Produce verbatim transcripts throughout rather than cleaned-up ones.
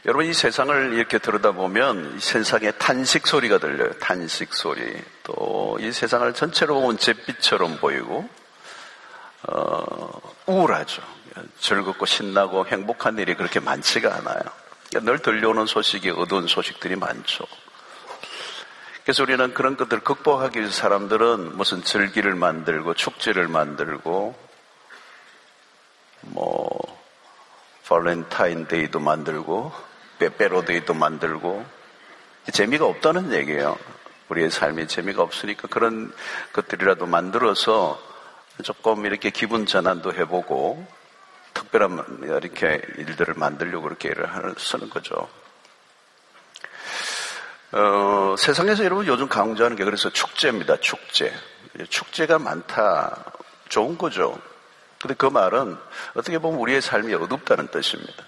여러분, 이 세상을 이렇게 들여다보면 이 세상에 탄식 소리가 들려요. 탄식 소리. 또 이 세상을 전체로 보면 잿빛처럼 보이고 어, 우울하죠. 즐겁고 신나고 행복한 일이 그렇게 많지가 않아요. 늘 들려오는 소식이 어두운 소식들이 많죠. 그래서 우리는 그런 것들을 극복하기 위해서 사람들은 무슨 절기를 만들고 축제를 만들고 뭐 발렌타인데이도 만들고 빼빼로데이도 만들고 재미가 없다는 얘기예요. 우리의 삶이 재미가 없으니까 그런 것들이라도 만들어서 조금 이렇게 기분 전환도 해보고 특별한 이렇게 일들을 만들려고 그렇게 일을 쓰는 거죠. 어, 세상에서 여러분 요즘 강조하는 게 그래서 축제입니다. 축제. 축제가 많다. 좋은 거죠. 근데 그 말은 어떻게 보면 우리의 삶이 어둡다는 뜻입니다.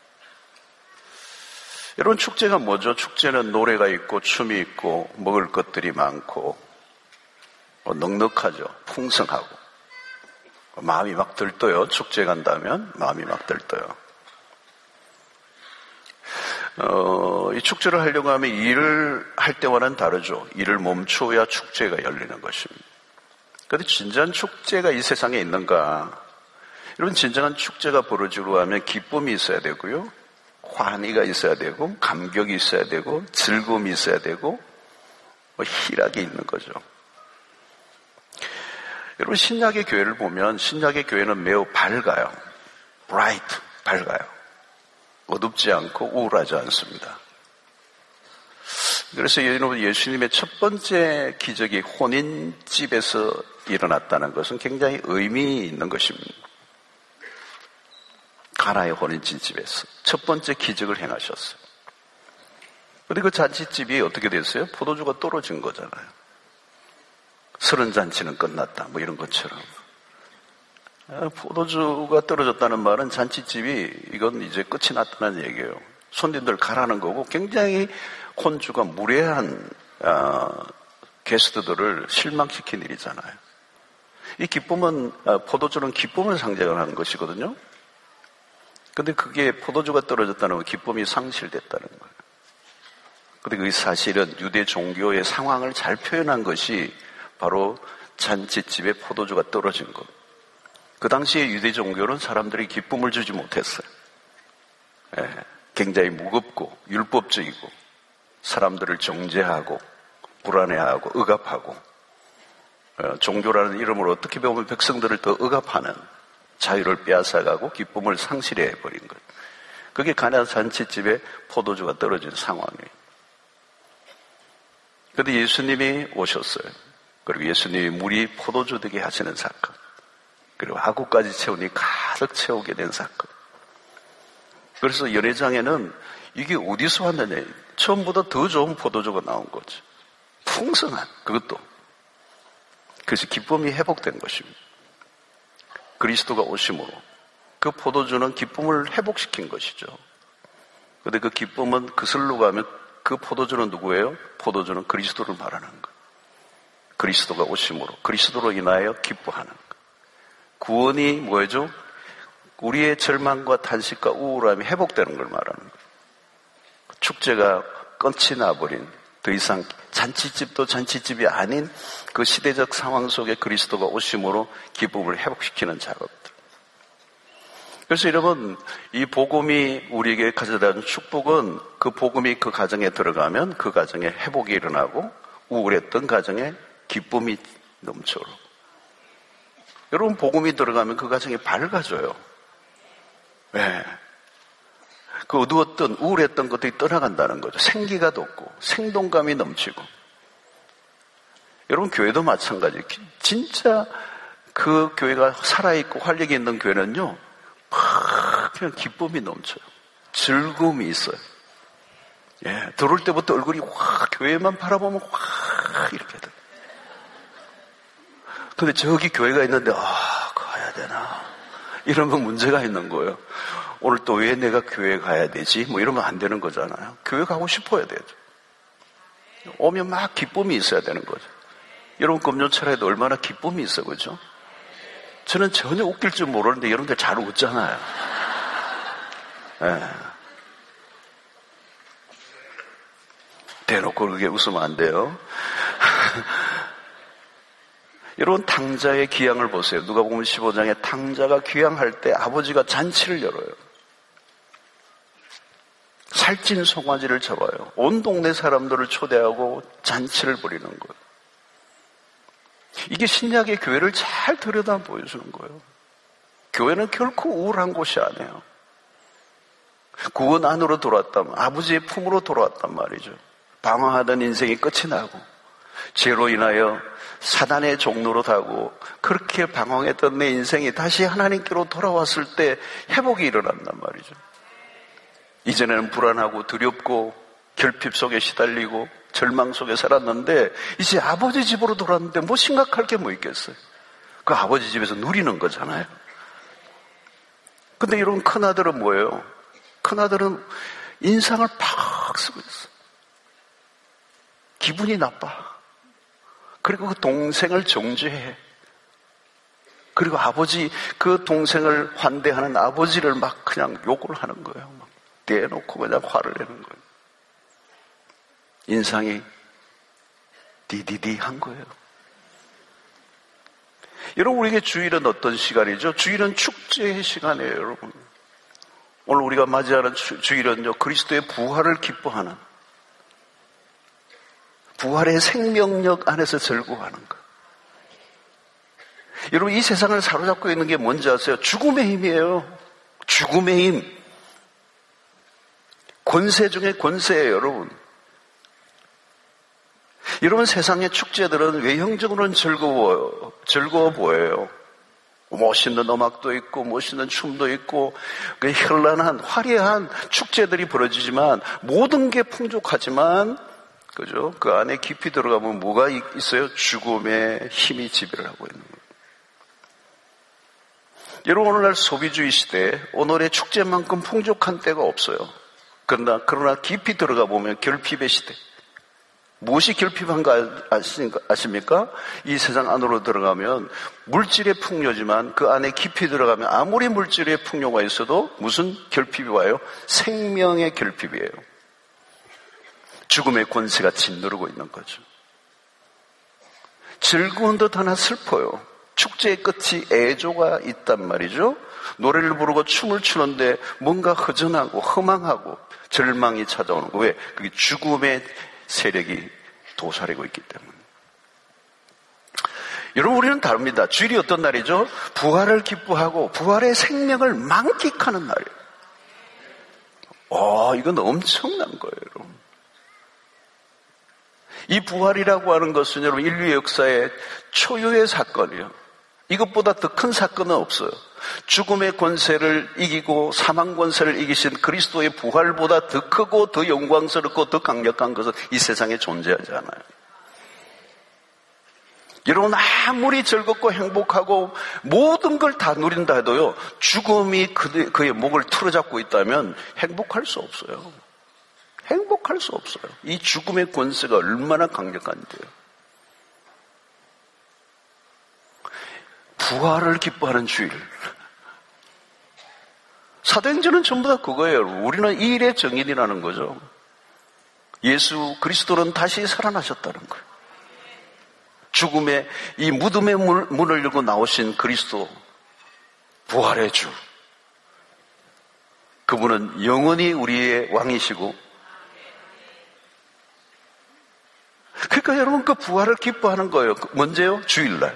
여러분, 축제가 뭐죠? 축제는 노래가 있고 춤이 있고 먹을 것들이 많고 넉넉하죠. 풍성하고 마음이 막 들떠요. 축제 간다면 마음이 막 들떠요. 어, 이 축제를 하려고 하면 일을 할 때와는 다르죠. 일을 멈추어야 축제가 열리는 것입니다. 그런데 진정한 축제가 이 세상에 있는가? 여러분, 진정한 축제가 벌어지려고 하면 기쁨이 있어야 되고요. 환희가 있어야 되고 감격이 있어야 되고 즐거움이 있어야 되고 뭐 희락이 있는 거죠. 여러분, 신약의 교회를 보면 신약의 교회는 매우 밝아요. bright, 밝아요. 어둡지 않고 우울하지 않습니다. 그래서 여러분, 예수님의 첫 번째 기적이 혼인집에서 일어났다는 것은 굉장히 의미 있는 것입니다. 가나의 혼인집에서 첫 번째 기적을 행하셨어요. 그런데 그 잔치집이 어떻게 됐어요? 포도주가 떨어진 거잖아요. 서른 잔치는 끝났다, 뭐 이런 것처럼. 포도주가 떨어졌다는 말은 잔치집이 이건 이제 끝이 났다는 얘기예요. 손님들 가라는 거고 굉장히 혼주가 무례한 어, 게스트들을 실망시킨 일이잖아요. 이 기쁨은 어, 포도주는 기쁨을 상징하는 것이거든요. 근데 그게 포도주가 떨어졌다는 건 기쁨이 상실됐다는 거예요. 근데 그 사실은 유대 종교의 상황을 잘 표현한 것이 바로 잔치집에 포도주가 떨어진 것. 그 당시에 유대 종교는 사람들이 기쁨을 주지 못했어요. 예, 굉장히 무겁고 율법적이고 사람들을 정죄하고 불안해하고 억압하고 어, 종교라는 이름으로 어떻게 보면 백성들을 더 억압하는 자유를 빼앗아가고 기쁨을 상실해버린 것. 그게 가나 잔치집에 포도주가 떨어진 상황이에요. 그런데 예수님이 오셨어요. 그리고 예수님이 물이 포도주 되게 하시는 사건. 그리고 하구까지 채우니 가득 채우게 된 사건. 그래서 연회장에는 이게 어디서 왔느냐. 처음보다 더 좋은 포도주가 나온 거죠. 풍성한 그것도. 그래서 기쁨이 회복된 것입니다. 그리스도가 오심으로 그 포도주는 기쁨을 회복시킨 것이죠. 그런데 그 기쁨은 그슬로 가면 그 포도주는 누구예요? 포도주는 그리스도를 말하는 거예요. 그리스도가 오심으로 그리스도로 인하여 기뻐하는 거예요. 구원이 뭐죠? 우리의 절망과 탄식과 우울함이 회복되는 걸 말하는 거예요. 축제가 끝이 나버린 더 이상 잔치집도 잔치집이 아닌 그 시대적 상황 속에 그리스도가 오심으로 기쁨을 회복시키는 작업들. 그래서 여러분, 이 복음이 우리에게 가져다 준 축복은 그 복음이 그 가정에 들어가면 그 가정에 회복이 일어나고 우울했던 가정에 기쁨이 넘쳐로. 여러분, 복음이 들어가면 그 가정이 밝아져요. 네. 그 어두웠던 우울했던 것들이 떠나간다는 거죠. 생기가 돋고 생동감이 넘치고. 여러분, 교회도 마찬가지. 진짜 그 교회가 살아있고 활력이 있는 교회는요, 막 그냥 기쁨이 넘쳐요. 즐거움이 있어요. 예, 들어올 때부터 얼굴이 확, 교회만 바라보면 확 이렇게 돼. 근데 저기 교회가 있는데 아, 가야 되나 이러면 문제가 있는 거예요. 오늘 또 왜 내가 교회 가야 되지? 뭐 이러면 안 되는 거잖아요. 교회 가고 싶어야 되죠. 오면 막 기쁨이 있어야 되는 거죠. 여러분, 금요철에도 얼마나 기쁨이 있어, 그죠? 저는 전혀 웃길 줄 모르는데 여러분들 잘 웃잖아요. 네. 대놓고 그렇게 웃으면 안 돼요. 여러분, 탕자의 기양을 보세요. 누가복음 십오 장에 탕자가 기양할 때 아버지가 잔치를 열어요. 살찐 송아지를 잡아요. 온 동네 사람들을 초대하고 잔치를 벌이는 거예요. 이게 신약의 교회를 잘 들여다 보여주는 거예요. 교회는 결코 우울한 곳이 아니에요. 구원 안으로 돌아왔다면, 아버지의 품으로 돌아왔단 말이죠. 방황하던 인생이 끝이 나고, 죄로 인하여 사단의 종로로 가고, 그렇게 방황했던 내 인생이 다시 하나님께로 돌아왔을 때 회복이 일어난단 말이죠. 이전에는 불안하고 두렵고 결핍 속에 시달리고 절망 속에 살았는데, 이제 아버지 집으로 돌아왔는데 뭐 심각할 게 뭐 있겠어요. 그 아버지 집에서 누리는 거잖아요. 근데 이런 큰아들은 뭐예요? 큰아들은 인상을 팍 쓰고 있어. 기분이 나빠. 그리고 그 동생을 정죄해. 그리고 아버지, 그 동생을 환대하는 아버지를 막 그냥 욕을 하는 거예요. 막 대놓고 그냥 화를 내는 거예요. 인상이 디디디한 거예요. 여러분, 우리에게 주일은 어떤 시간이죠? 주일은 축제의 시간이에요, 여러분. 오늘 우리가 맞이하는 주, 주일은요, 그리스도의 부활을 기뻐하는, 부활의 생명력 안에서 즐거워하는 것. 여러분, 이 세상을 사로잡고 있는 게 뭔지 아세요? 죽음의 힘이에요. 죽음의 힘. 권세 중에 권세예요, 여러분. 여러분, 세상의 축제들은 외형적으로는 즐거워요. 즐거워 보여요. 멋있는 음악도 있고 멋있는 춤도 있고 그 현란한 화려한 축제들이 벌어지지만 모든 게 풍족하지만, 그죠? 그 안에 깊이 들어가면 뭐가 있어요? 죽음의 힘이 지배를 하고 있는 거예요. 여러분, 오늘날 소비주의 시대에 오늘의 축제만큼 풍족한 때가 없어요. 그러나, 그러나 깊이 들어가 보면 결핍의 시대. 무엇이 결핍한가 아십니까? 이 세상 안으로 들어가면 물질의 풍요지만 그 안에 깊이 들어가면 아무리 물질의 풍요가 있어도 무슨 결핍이 와요? 생명의 결핍이에요. 죽음의 권세가 짓누르고 있는 거죠. 즐거운 듯 하나 슬퍼요. 축제의 끝이 애조가 있단 말이죠. 노래를 부르고 춤을 추는데 뭔가 허전하고 허망하고 절망이 찾아오는 거. 왜? 그게 죽음의 세력이 도사리고 있기 때문에. 여러분, 우리는 다릅니다. 주일이 어떤 날이죠? 부활을 기뻐하고 부활의 생명을 만끽하는 날이에요. 와, 이건 엄청난 거예요, 여러분. 이 부활이라고 하는 것은 여러분 인류의 역사의 초유의 사건이에요. 이것보다 더 큰 사건은 없어요. 죽음의 권세를 이기고 사망 권세를 이기신 그리스도의 부활보다 더 크고 더 영광스럽고 더 강력한 것은 이 세상에 존재하지 않아요. 여러분, 아무리 즐겁고 행복하고 모든 걸 다 누린다 해도요, 죽음이 그의 목을 틀어잡고 있다면 행복할 수 없어요. 행복할 수 없어요. 이 죽음의 권세가 얼마나 강력한데요. 부활을 기뻐하는 주일. 사도행전은 전부 다 그거예요. 우리는 이 일의 증인이라는 거죠. 예수 그리스도는 다시 살아나셨다는 거예요. 죽음의 이 무덤의 문을 열고 나오신 그리스도, 부활의 주. 그분은 영원히 우리의 왕이시고, 그러니까 여러분, 그 부활을 기뻐하는 거예요. 먼저요, 주일날.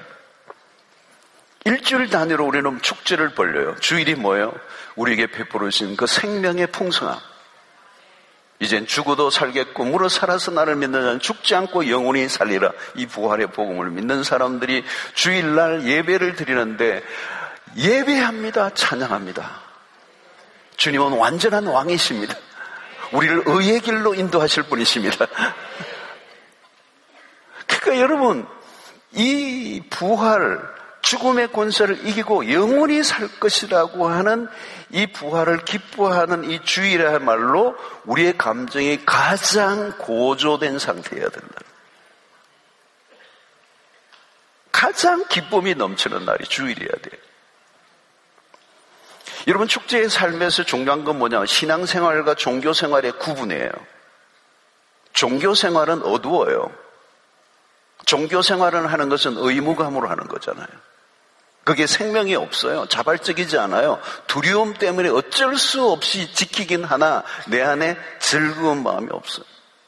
일주일 단위로 우리는 축제를 벌려요. 주일이 뭐예요? 우리에게 베풀으신 그 생명의 풍성함. 이젠 죽어도 살겠고 물어 살아서 나를 믿는 자는 죽지 않고 영원히 살리라. 이 부활의 복음을 믿는 사람들이 주일날 예배를 드리는데 예배합니다. 찬양합니다. 주님은 완전한 왕이십니다. 우리를 의의 길로 인도하실 분이십니다. 그러니까 여러분, 이 부활, 죽음의 권세를 이기고 영원히 살 것이라고 하는 이 부활을 기뻐하는 이 주일이야말로 우리의 감정이 가장 고조된 상태여야 된다. 가장 기쁨이 넘치는 날이 주일이어야 돼요. 여러분, 축제의 삶에서 중요한 건 뭐냐? 신앙생활과 종교생활의 구분이에요. 종교 생활은 어두워요. 종교 생활을 하는 것은 의무감으로 하는 거잖아요. 그게 생명이 없어요. 자발적이지 않아요. 두려움 때문에 어쩔 수 없이 지키긴 하나 내 안에 즐거운 마음이 없어요.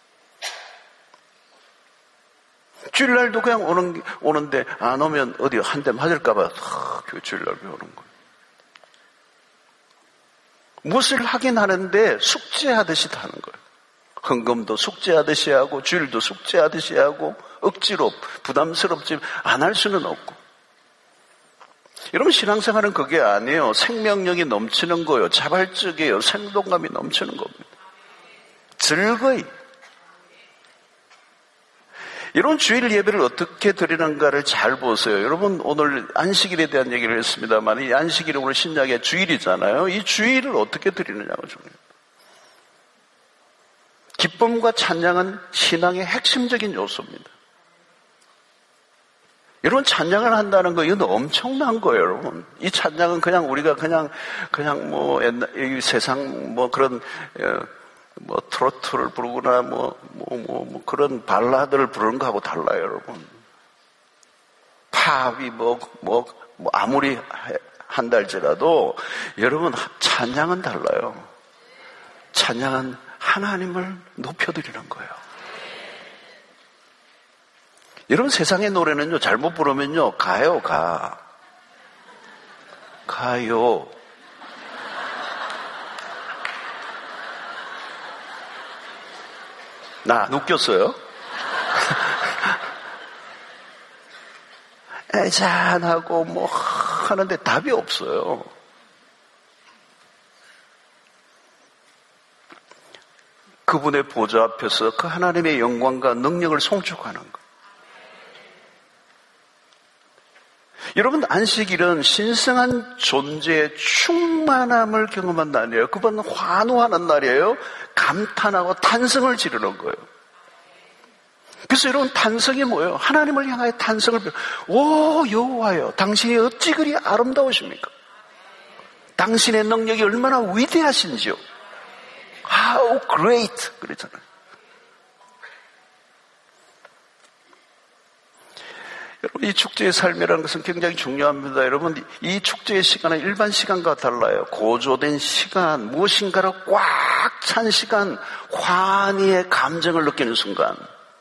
주일날도 그냥 오는, 오는데 안 오면 어디 한 대 맞을까봐 교회 주일날 왜 오는 거예요. 무엇을 하긴 하는데 숙제하듯이 하는 거예요. 헌금도 숙제하듯이 하고 주일도 숙제하듯이 하고 억지로 부담스럽지 안 할 수는 없고. 여러분 신앙생활은 그게 아니에요. 생명력이 넘치는 거예요. 자발적이에요. 생동감이 넘치는 겁니다. 즐거이. 이런 주일 예배를 어떻게 드리는가를 잘 보세요. 여러분 오늘 안식일에 대한 얘기를 했습니다만 이 안식일이 오늘 신약의 주일이잖아요. 이 주일을 어떻게 드리느냐가 중요해요. 기쁨과 찬양은 신앙의 핵심적인 요소입니다. 여러분 찬양을 한다는 거 이건 엄청난 거예요, 여러분. 이 찬양은 그냥 우리가 그냥 그냥 뭐 옛날 이 세상 뭐 그런 뭐 트로트를 부르거나 뭐 뭐 뭐 뭐 그런 발라드를 부르는 거하고 달라요, 여러분. 팝이 뭐 뭐 뭐 아무리 한달지라도 여러분 찬양은 달라요. 찬양은 하나님을 높여드리는 거예요. 여러분 세상의 노래는요 잘못 부르면요 가요 가 가요 나 안 웃겼어요? 애잔하고 뭐 하는데 답이 없어요. 그분의 보좌 앞에서 그 하나님의 영광과 능력을 송축하는 것. 여러분 안식일은 신성한 존재의 충만함을 경험한 날이에요. 그분은 환호하는 날이에요. 감탄하고 탄성을 지르는 거예요. 그래서 여러분 탄성이 뭐예요? 하나님을 향하여 탄성을 오 여호와여 당신이 어찌 그리 아름다우십니까? 당신의 능력이 얼마나 위대하신지요. How great 그랬잖아요. 여러분 이 축제의 삶이라는 것은 굉장히 중요합니다. 여러분 이 축제의 시간은 일반 시간과 달라요. 고조된 시간, 무엇인가로 꽉 찬 시간, 환희의 감정을 느끼는 순간.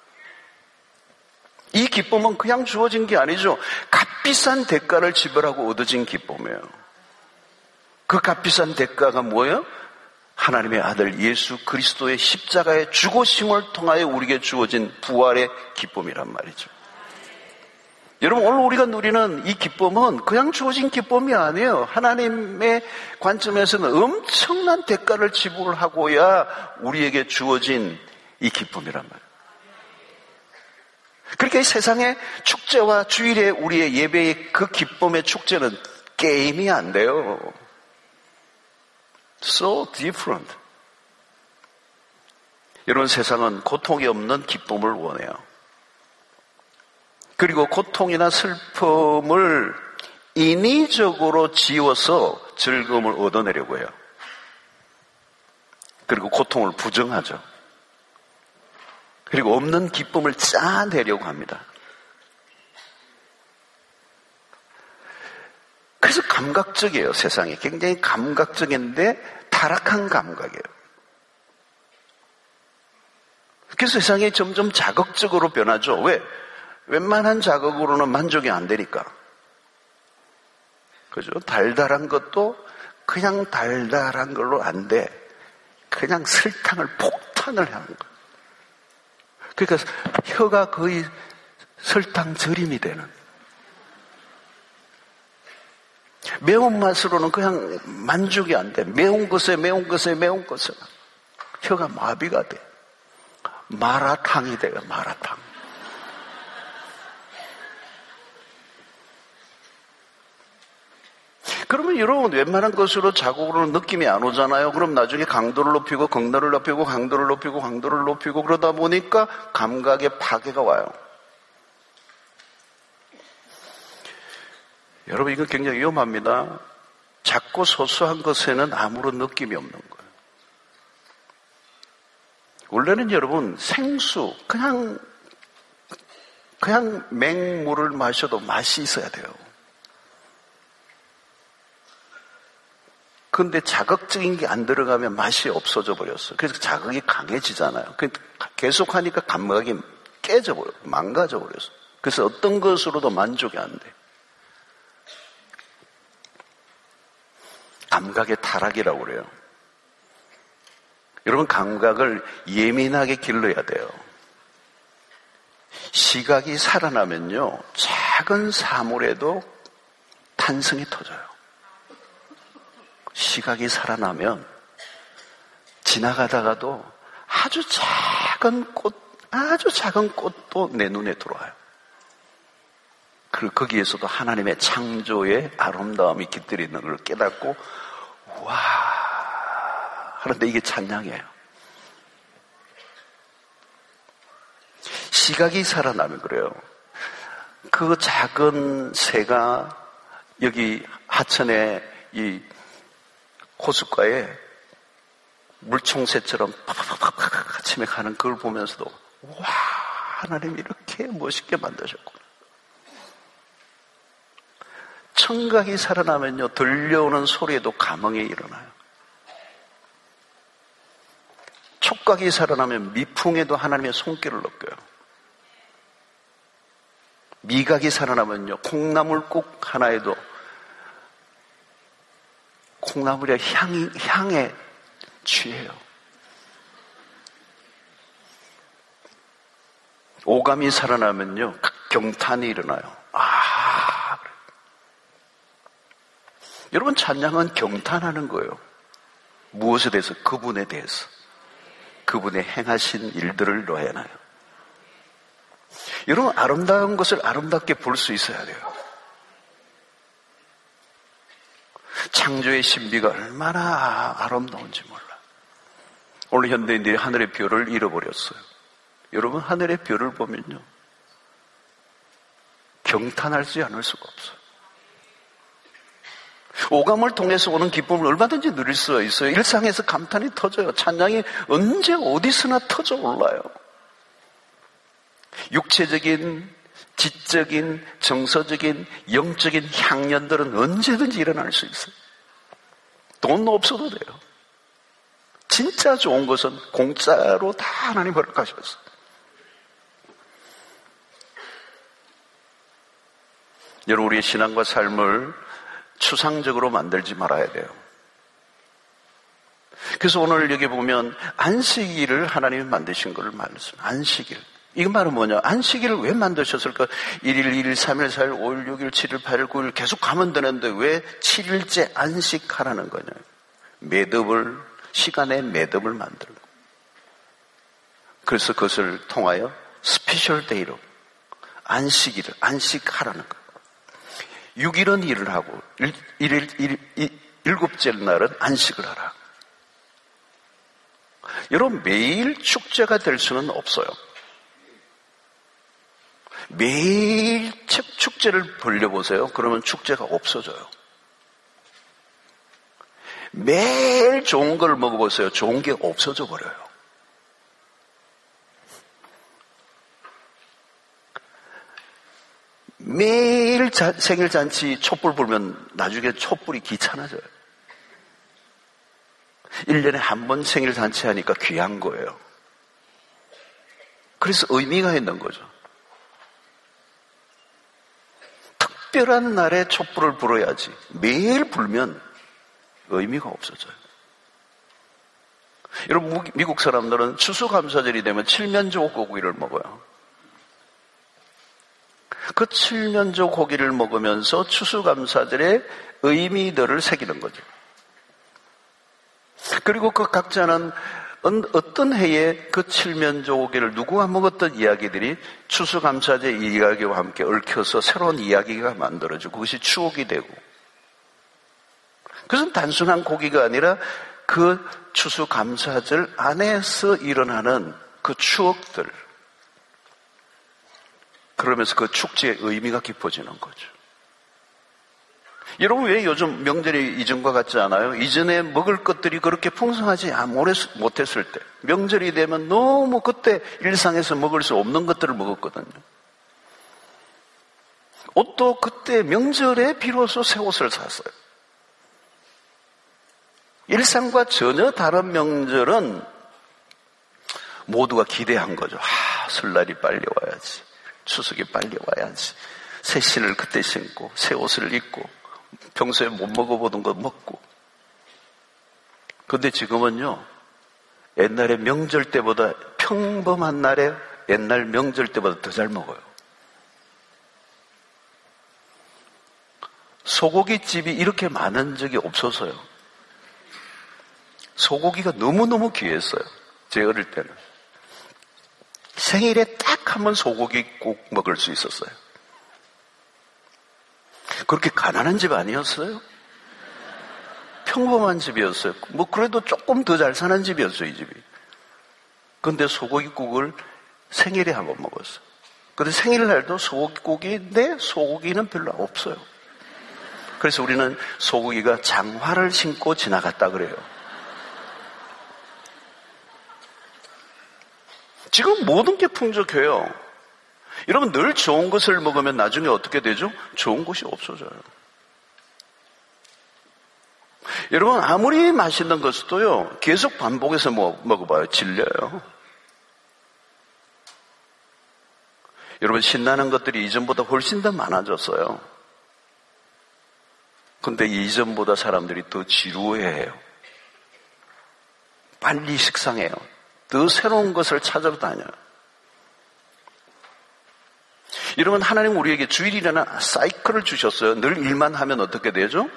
이 기쁨은 그냥 주어진 게 아니죠. 값비싼 대가를 지불하고 얻어진 기쁨이에요. 그 값비싼 대가가 뭐예요? 하나님의 아들 예수 그리스도의 십자가의 죽으심을 통하여 우리에게 주어진 부활의 기쁨이란 말이죠. 여러분 오늘 우리가 누리는 이 기쁨은 그냥 주어진 기쁨이 아니에요. 하나님의 관점에서는 엄청난 대가를 지불하고야 우리에게 주어진 이 기쁨이란 말이에요. 그렇게 세상의 축제와 주일에 우리의 예배의 그 기쁨의 축제는 게임이 안 돼요. So different. 여러분 세상은 고통이 없는 기쁨을 원해요. 그리고 고통이나 슬픔을 인위적으로 지워서 즐거움을 얻어내려고 해요. 그리고 고통을 부정하죠. 그리고 없는 기쁨을 짜내려고 합니다. 그래서 감각적이에요, 세상이. 굉장히 감각적인데 타락한 감각이에요. 그래서 세상이 점점 자극적으로 변하죠. 왜? 웬만한 자극으로는 만족이 안 되니까. 그죠? 달달한 것도 그냥 달달한 걸로 안 돼. 그냥 설탕을 폭탄을 하는 거예요. 그러니까 혀가 거의 설탕 절임이 되는. 매운맛으로는 그냥 만족이 안 돼. 매운 것에 매운 것에 매운 것에 혀가 마비가 돼. 마라탕이 돼요. 마라탕. 그러면 여러분 웬만한 것으로 자국으로는 느낌이 안 오잖아요. 그럼 나중에 강도를 높이고 강도를 높이고 강도를 높이고 강도를 높이고 그러다 보니까 감각의 파괴가 와요. 여러분 이건 굉장히 위험합니다. 작고 소소한 것에는 아무런 느낌이 없는 거예요. 원래는 여러분 생수, 그냥, 그냥 맹물을 마셔도 맛이 있어야 돼요. 근데 자극적인 게 안 들어가면 맛이 없어져 버렸어요. 그래서 자극이 강해지잖아요. 계속 하니까 감각이 깨져버려, 망가져 버렸어요. 그래서 어떤 것으로도 만족이 안 돼. 감각의 타락이라고 그래요. 여러분, 감각을 예민하게 길러야 돼요. 시각이 살아나면요, 작은 사물에도 탄성이 터져요. 시각이 살아나면 지나가다가도 아주 작은 꽃, 아주 작은 꽃도 내 눈에 들어와요. 그리고 거기에서도 하나님의 창조의 아름다움이 깃들어 있는 걸 깨닫고 와 하는데 이게 찬양이에요. 시각이 살아나면 그래요. 그 작은 새가 여기 하천에 이 호숫가에 물총새처럼 팍팍팍팍 아침에 가는 그걸 보면서도 와 하나님 이렇게 멋있게 만드셨구나. 청각이 살아나면요 들려오는 소리에도 감흥이 일어나요. 촉각이 살아나면 미풍에도 하나님의 손길을 느껴요. 미각이 살아나면요 콩나물국 하나에도 콩나물의 향이, 향에 취해요. 오감이 살아나면요 경탄이 일어나요. 아, 그래. 여러분 찬양은 경탄하는 거예요. 무엇에 대해서? 그분에 대해서. 그분의 행하신 일들을 노래하나요? 여러분 아름다운 것을 아름답게 볼 수 있어야 돼요. 창조의 신비가 얼마나 아름다운지 몰라. 오늘 현대인들이 하늘의 별을 잃어버렸어요. 여러분 하늘의 별을 보면요 경탄하지 않을 수가 없어요. 오감을 통해서 오는 기쁨을 얼마든지 누릴 수 있어요. 일상에서 감탄이 터져요. 찬양이 언제 어디서나 터져 올라요. 육체적인, 지적인, 정서적인, 영적인 향연들은 언제든지 일어날 수 있어요. 돈 없어도 돼요. 진짜 좋은 것은 공짜로 다 하나님 허락하셨어요. 여러분 우리의 신앙과 삶을 추상적으로 만들지 말아야 돼요. 그래서 오늘 여기 보면 안식일을 하나님이 만드신 걸 말씀. 안식일. 이건 말은 뭐냐? 안식일을 왜 만드셨을까? 일 일, 이 일, 삼 일, 사 일, 오 일, 육 일, 칠 일, 팔 일, 구 일 계속 가면 되는데 왜 칠 일째 안식하라는 거냐? 매듭을, 시간의 매듭을 만들고. 그래서 그것을 통하여 스페셜 데이로 안식일을, 안식하라는 거예요. 육 일은 일을 하고, 일 일, 일, 일, 일곱째 날은 안식을 하라. 여러분, 매일 축제가 될 수는 없어요. 매일 축제를 벌려보세요. 그러면 축제가 없어져요. 매일 좋은 걸 먹어보세요. 좋은 게 없어져 버려요. 매일 자, 생일잔치 촛불 불면 나중에 촛불이 귀찮아져요. 일 년에 한 번 생일잔치 하니까 귀한 거예요. 그래서 의미가 있는 거죠. 특별한 날에 촛불을 불어야지 매일 불면 의미가 없어져요. 여러분 미국 사람들은 추수감사절이 되면 칠면조 고기를 먹어요. 그 칠면조 고기를 먹으면서 추수감사절의 의미들을 새기는 거죠. 그리고 그 각자는 어떤 해에 그 칠면조 고기를 누구가 먹었던 이야기들이 추수감사절 이야기와 함께 얽혀서 새로운 이야기가 만들어지고 그것이 추억이 되고, 그것은 단순한 고기가 아니라 그 추수감사절 안에서 일어나는 그 추억들, 그러면서 그 축제의 의미가 깊어지는 거죠. 여러분 왜 요즘 명절이 이전과 같지 않아요? 이전에 먹을 것들이 그렇게 풍성하지 못했을 때 명절이 되면 너무 그때 일상에서 먹을 수 없는 것들을 먹었거든요. 옷도 그때 명절에 비로소 새 옷을 샀어요. 일상과 전혀 다른 명절은 모두가 기대한 거죠. 아, 설날이 빨리 와야지. 추석이 빨리 와야지. 새 신을 그때 신고 새 옷을 입고 평소에 못 먹어보던 거 먹고. 근데 지금은요, 옛날에 명절 때보다 평범한 날에 옛날 명절 때보다 더 잘 먹어요. 소고기집이 이렇게 많은 적이 없어서요. 소고기가 너무너무 귀했어요. 제 어릴 때는. 생일에 딱 한 번 소고기 꼭 먹을 수 있었어요. 그렇게 가난한 집 아니었어요? 평범한 집이었어요. 뭐 그래도 조금 더 잘 사는 집이었어요, 이 집이. 그런데 소고기국을 생일에 한 번 먹었어요. 그런데 생일날도 소고기인데 소고기는 별로 없어요. 그래서 우리는 소고기가 장화를 신고 지나갔다 그래요. 지금 모든 게 풍족해요. 여러분 늘 좋은 것을 먹으면 나중에 어떻게 되죠? 좋은 것이 없어져요. 여러분 아무리 맛있는 것도요 계속 반복해서 먹어봐요. 질려요. 여러분 신나는 것들이 이전보다 훨씬 더 많아졌어요. 근데 이전보다 사람들이 더 지루해해요. 빨리 식상해요. 더 새로운 것을 찾아다녀요. 여러분 하나님 우리에게 주일이라는 사이클을 주셨어요. 늘 일만 하면 어떻게 되죠?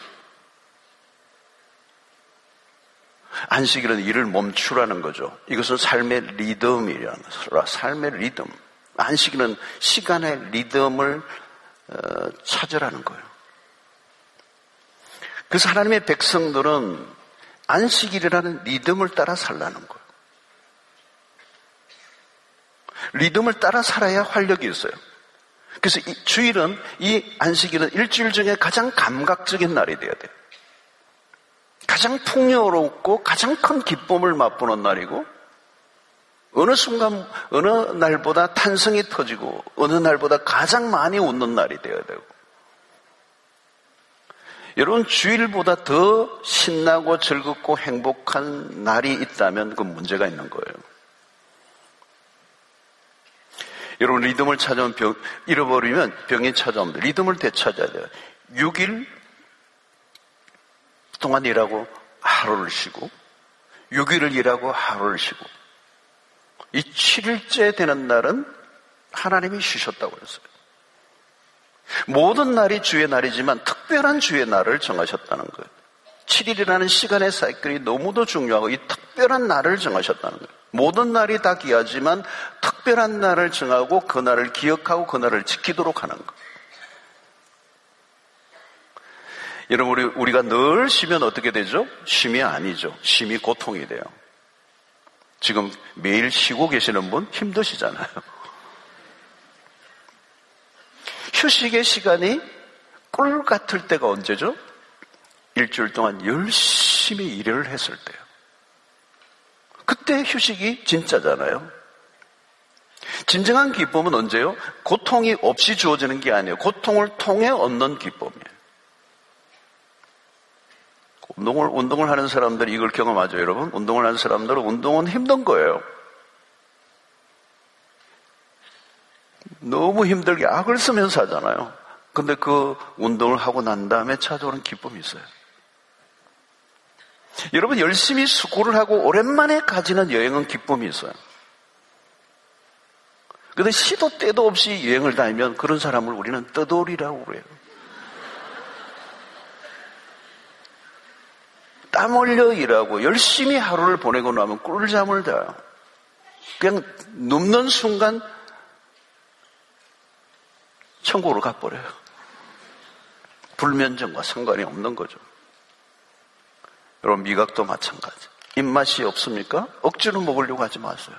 안식일은 일을 멈추라는 거죠. 이것은 삶의 리듬이라는 거라. 삶의 리듬. 안식일은 시간의 리듬을 찾으라는 거예요. 그래서 하나님의 백성들은 안식일이라는 리듬을 따라 살라는 거예요. 리듬을 따라 살아야 활력이 있어요. 그래서 이 주일은, 이 안식일은 일주일 중에 가장 감각적인 날이 돼야 돼요. 가장 풍요롭고 가장 큰 기쁨을 맛보는 날이고, 어느 순간 어느 날보다 탄성이 터지고 어느 날보다 가장 많이 웃는 날이 되어야 되고, 여러분 주일보다 더 신나고 즐겁고 행복한 날이 있다면 그 문제가 있는 거예요. 여러분 리듬을 찾아오면 병, 잃어버리면 병이 찾아옵니다. 리듬을 되찾아야 돼요. 육 일 동안 일하고 하루를 쉬고, 육 일을 일하고 하루를 쉬고, 이 칠 일째 되는 날은 하나님이 쉬셨다고 그랬어요. 모든 날이 주의 날이지만 특별한 주의 날을 정하셨다는 거예요. 칠 일이라는 시간의 사이클이 너무도 중요하고 이 특별한 날을 정하셨다는 거예요. 모든 날이 다 귀하지만 특별한 날을 정하고 그 날을 기억하고 그 날을 지키도록 하는 거예요. 여러분 우리, 우리가 늘 쉬면 어떻게 되죠? 쉼이 아니죠. 쉼이 고통이 돼요. 지금 매일 쉬고 계시는 분 힘드시잖아요. 휴식의 시간이 꿀 같을 때가 언제죠? 일주일 동안 열심히 일을 했을 때요. 그때 휴식이 진짜잖아요. 진정한 기쁨은 언제요? 고통이 없이 주어지는 게 아니에요. 고통을 통해 얻는 기쁨이에요. 운동을, 운동을 하는 사람들이 이걸 경험하죠, 여러분. 운동을 하는 사람들은 운동은 힘든 거예요. 너무 힘들게 악을 쓰면서 하잖아요. 근데 그 운동을 하고 난 다음에 찾아오는 기쁨이 있어요. 여러분 열심히 수고를 하고 오랜만에 가지는 여행은 기쁨이 있어요. 그런데 시도 때도 없이 여행을 다니면 그런 사람을 우리는 떠돌이라고 그래요. 땀 흘려 일하고 열심히 하루를 보내고 나면 꿀잠을 자요. 그냥 눕는 순간 천국으로 가버려요. 불면증과 상관이 없는 거죠. 여러분 미각도 마찬가지. 입맛이 없습니까? 억지로 먹으려고 하지 마세요.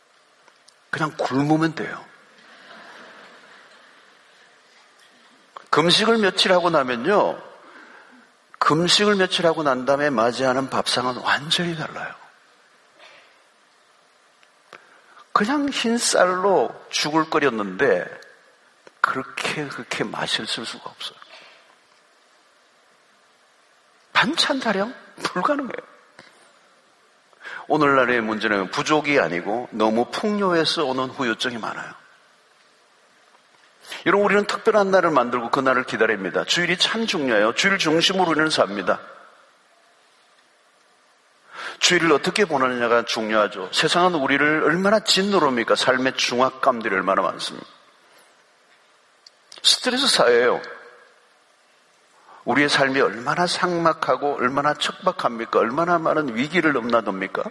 그냥 굶으면 돼요. 금식을 며칠 하고 나면요, 금식을 며칠 하고 난 다음에 맞이하는 밥상은 완전히 달라요. 그냥 흰 쌀로 죽을 끓였는데 그렇게 그렇게 맛있을 수가 없어요. 반찬 타령 불가능해요. 오늘날의 문제는 부족이 아니고 너무 풍요해서 오는 후유증이 많아요. 여러분, 우리는 특별한 날을 만들고 그 날을 기다립니다. 주일이 참 중요해요. 주일 중심으로 우리는 삽니다. 주일을 어떻게 보내느냐가 중요하죠. 세상은 우리를 얼마나 짓누릅니까? 삶의 중압감들이 얼마나 많습니까? 스트레스 사회예요. 우리의 삶이 얼마나 삭막하고 얼마나 척박합니까? 얼마나 많은 위기를 넘나듭니까?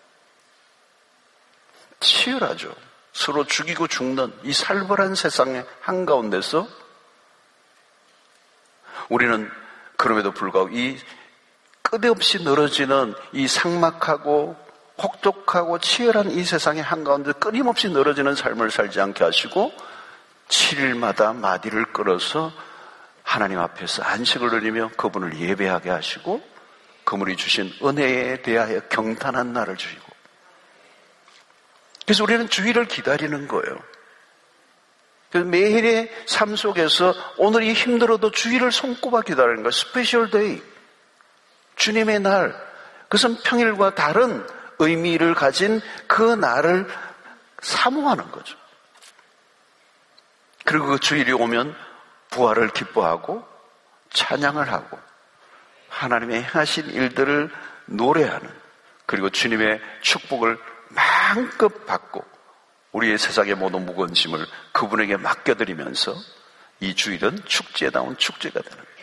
치열하죠. 서로 죽이고 죽는 이 살벌한 세상의 한가운데서 우리는 그럼에도 불구하고 이 끝없이 늘어지는 이 삭막하고 혹독하고 치열한 이 세상의 한가운데 끊임없이 늘어지는 삶을 살지 않게 하시고 칠 일마다 마디를 끌어서 하나님 앞에서 안식을 누리며 그분을 예배하게 하시고 그분이 주신 은혜에 대하여 경탄한 날을 주시고, 그래서 우리는 주일을 기다리는 거예요. 그래서 매일의 삶 속에서 오늘이 힘들어도 주일을 손꼽아 기다리는 거예요. 스페셜 데이, 주님의 날. 그것은 평일과 다른 의미를 가진 그 날을 사모하는 거죠. 그리고 그 주일이 오면 부활을 기뻐하고 찬양을 하고 하나님의 행하신 일들을 노래하는, 그리고 주님의 축복을 마음껏 받고 우리의 세상의 모든 무거운 짐을 그분에게 맡겨드리면서 이 주일은 축제다운 축제가 되는 거예요.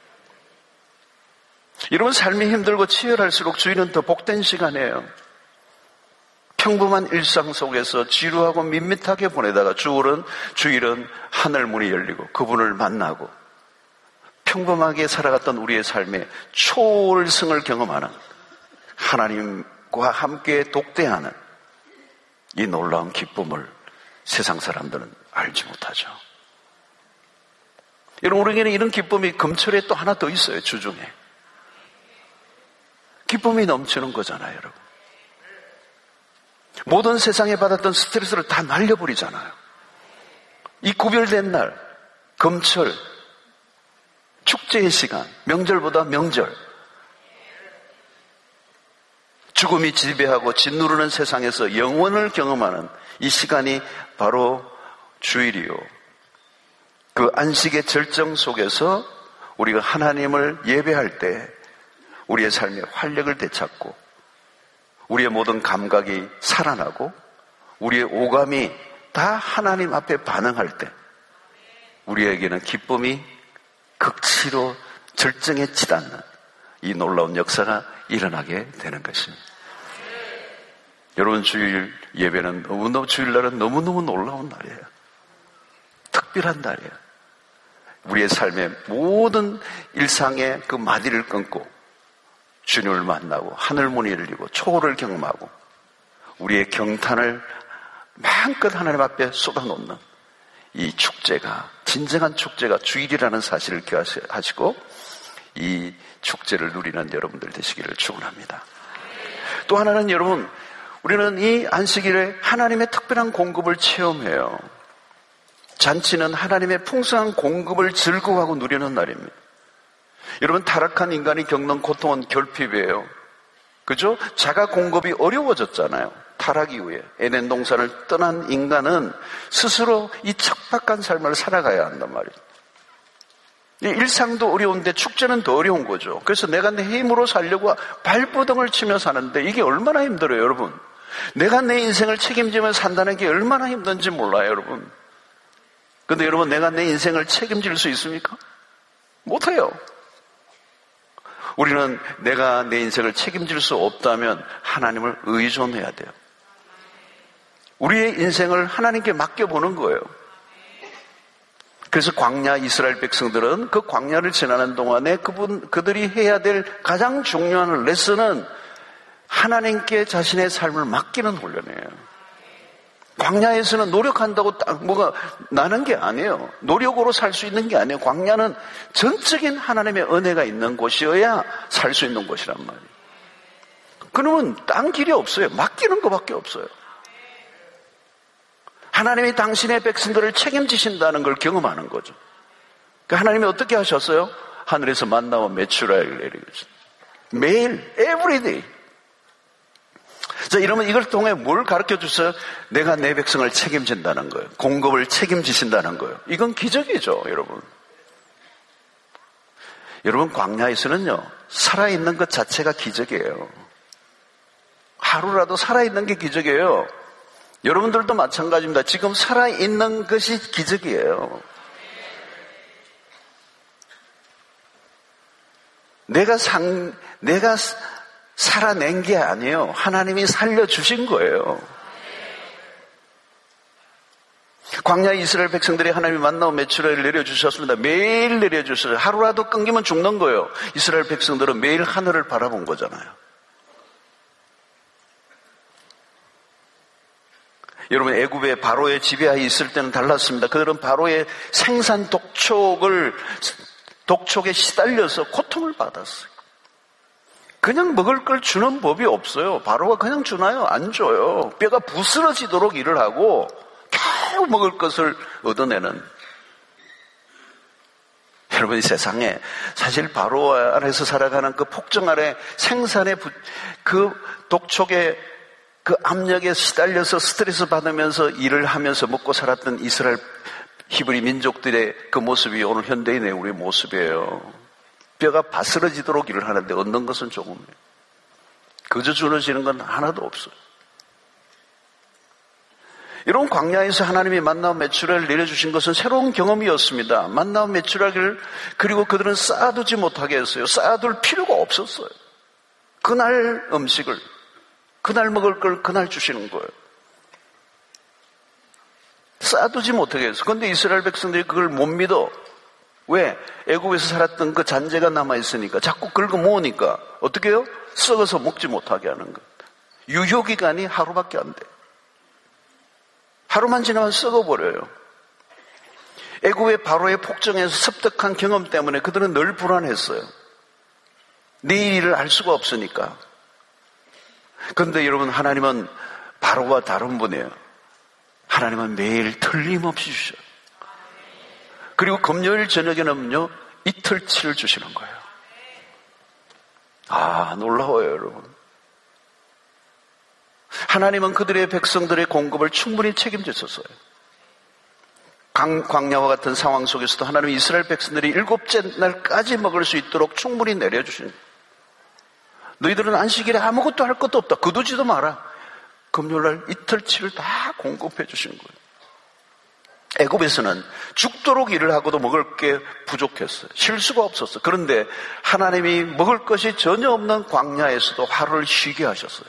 여러분, 삶이 힘들고 치열할수록 주일은 더 복된 시간이에요. 평범한 일상 속에서 지루하고 밋밋하게 보내다가 주일은, 주일은 하늘 문이 열리고 그분을 만나고 평범하게 살아갔던 우리의 삶에 초월승을 경험하는, 하나님과 함께 독대하는 이 놀라운 기쁨을 세상 사람들은 알지 못하죠. 여러분, 우리에게는 이런 기쁨이 금철에 또 하나 더 있어요. 주중에 기쁨이 넘치는 거잖아요. 여러분, 모든 세상에 받았던 스트레스를 다 날려버리잖아요. 이 구별된 날, 금철, 축제의 시간, 명절보다 명절, 죽음이 지배하고 짓누르는 세상에서 영원을 경험하는 이 시간이 바로 주일이요. 그 안식의 절정 속에서 우리가 하나님을 예배할 때 우리의 삶의 활력을 되찾고 우리의 모든 감각이 살아나고 우리의 오감이 다 하나님 앞에 반응할 때 우리에게는 기쁨이 극치로 절정에 치닫는 이 놀라운 역사가 일어나게 되는 것입니다. 여러분, 주일 예배는 너무너무, 주일날은 너무너무 놀라운 날이에요. 특별한 날이에요. 우리의 삶의 모든 일상의 그 마디를 끊고 주님을 만나고 하늘문이 열리고 초월을 경험하고 우리의 경탄을 마음껏 하나님 앞에 쏟아놓는 이 축제가, 진정한 축제가 주일이라는 사실을 기억하시고 이 축제를 누리는 여러분들 되시기를 축원합니다. 또 하나는, 여러분, 우리는 이 안식일에 하나님의 특별한 공급을 체험해요. 잔치는 하나님의 풍성한 공급을 즐거워하고 누리는 날입니다. 여러분, 타락한 인간이 겪는 고통은 결핍이에요. 그죠? 자가 공급이 어려워졌잖아요. 타락 이후에 에덴 동산을 떠난 인간은 스스로 이 척박한 삶을 살아가야 한단 말이에요. 일상도 어려운데 축제는 더 어려운 거죠. 그래서 내가 내 힘으로 살려고 발버둥을 치며 사는데 이게 얼마나 힘들어요, 여러분. 내가 내 인생을 책임지며 산다는 게 얼마나 힘든지 몰라요, 여러분. 근데 여러분, 내가 내 인생을 책임질 수 있습니까? 못해요. 우리는 내가 내 인생을 책임질 수 없다면 하나님을 의존해야 돼요. 우리의 인생을 하나님께 맡겨보는 거예요. 그래서 광야 이스라엘 백성들은 그 광야를 지나는 동안에 그분, 그들이 해야 될 가장 중요한 레슨은 하나님께 자신의 삶을 맡기는 훈련이에요. 광야에서는 노력한다고 딱 뭐가 나는 게 아니에요. 노력으로 살 수 있는 게 아니에요. 광야는 전적인 하나님의 은혜가 있는 곳이어야 살 수 있는 곳이란 말이에요. 그러면 딴 길이 없어요. 맡기는 것밖에 없어요. 하나님이 당신의 백성들을 책임지신다는 걸 경험하는 거죠. 그러니까 하나님이 어떻게 하셨어요? 하늘에서 만나와 메추라를 내리셨어요. 매일, everyday. 자, 이러면 이걸 통해 뭘 가르쳐 주세요? 내가 내 백성을 책임진다는 거예요. 공급을 책임지신다는 거예요. 이건 기적이죠, 여러분. 여러분, 광야에서는요, 살아있는 것 자체가 기적이에요. 하루라도 살아있는 게 기적이에요. 여러분들도 마찬가지입니다. 지금 살아있는 것이 기적이에요. 내가 상, 내가 살아낸 게 아니에요. 하나님이 살려주신 거예요. 광야 이스라엘 백성들이 하나님이 만나고 메추라를 내려주셨습니다. 매일 내려주셨어요. 하루라도 끊기면 죽는 거예요. 이스라엘 백성들은 매일 하늘을 바라본 거잖아요. 여러분, 애굽의 바로의 지배하에 있을 때는 달랐습니다. 그들은 바로의 생산 독촉을 독촉에 시달려서 고통을 받았어요. 그냥 먹을 걸 주는 법이 없어요. 바로가 그냥 주나요? 안 줘요. 뼈가 부스러지도록 일을 하고 겨우 먹을 것을 얻어내는. 여러분, 이 세상에 사실 바로 아래서 살아가는 그 폭정 아래 생산의 그 독촉의 그 압력에 시달려서 스트레스 받으면서 일을 하면서 먹고 살았던 이스라엘 히브리 민족들의 그 모습이 오늘 현대인의 우리의 모습이에요. 뼈가 바스러지도록 일을 하는데 얻는 것은 조금이에요. 그저 주어지는 건 하나도 없어요. 이런 광야에서 하나님이 만나와 메추라를 내려주신 것은 새로운 경험이었습니다. 만나와 메추라를 그리고 그들은 쌓아두지 못하게 했어요. 쌓아둘 필요가 없었어요. 그날 음식을 그날 먹을 걸 그날 주시는 거예요. 쌓아두지 못하게 했어요. 그런데 이스라엘 백성들이 그걸 못 믿어. 왜? 애굽에서 살았던 그 잔재가 남아있으니까 자꾸 긁어 모으니까 어떻게 해요? 썩어서 먹지 못하게 하는 것. 유효기간이 하루밖에 안 돼. 하루만 지나면 썩어버려요. 애굽의 바로의 폭정에서 습득한 경험 때문에 그들은 늘 불안했어요. 내일 일을 알 수가 없으니까. 그런데 여러분, 하나님은 바로와 다른 분이에요. 하나님은 매일 틀림없이 주셔요. 그리고 금요일 저녁에는요, 이틀치를 주시는 거예요. 아, 놀라워요, 여러분. 하나님은 그들의 백성들의 공급을 충분히 책임졌었어요. 강, 광야와 같은 상황 속에서도 하나님은 이스라엘 백성들이 일곱째 날까지 먹을 수 있도록 충분히 내려주신 거예요. 너희들은 안식일에 아무것도 할 것도 없다. 거두지도 마라. 금요일날 이틀치를 다 공급해 주시는 거예요. 애굽에서는 죽도록 일을 하고도 먹을 게 부족했어요. 쉴 수가 없었어요. 그런데 하나님이 먹을 것이 전혀 없는 광야에서도 하루를 쉬게 하셨어요.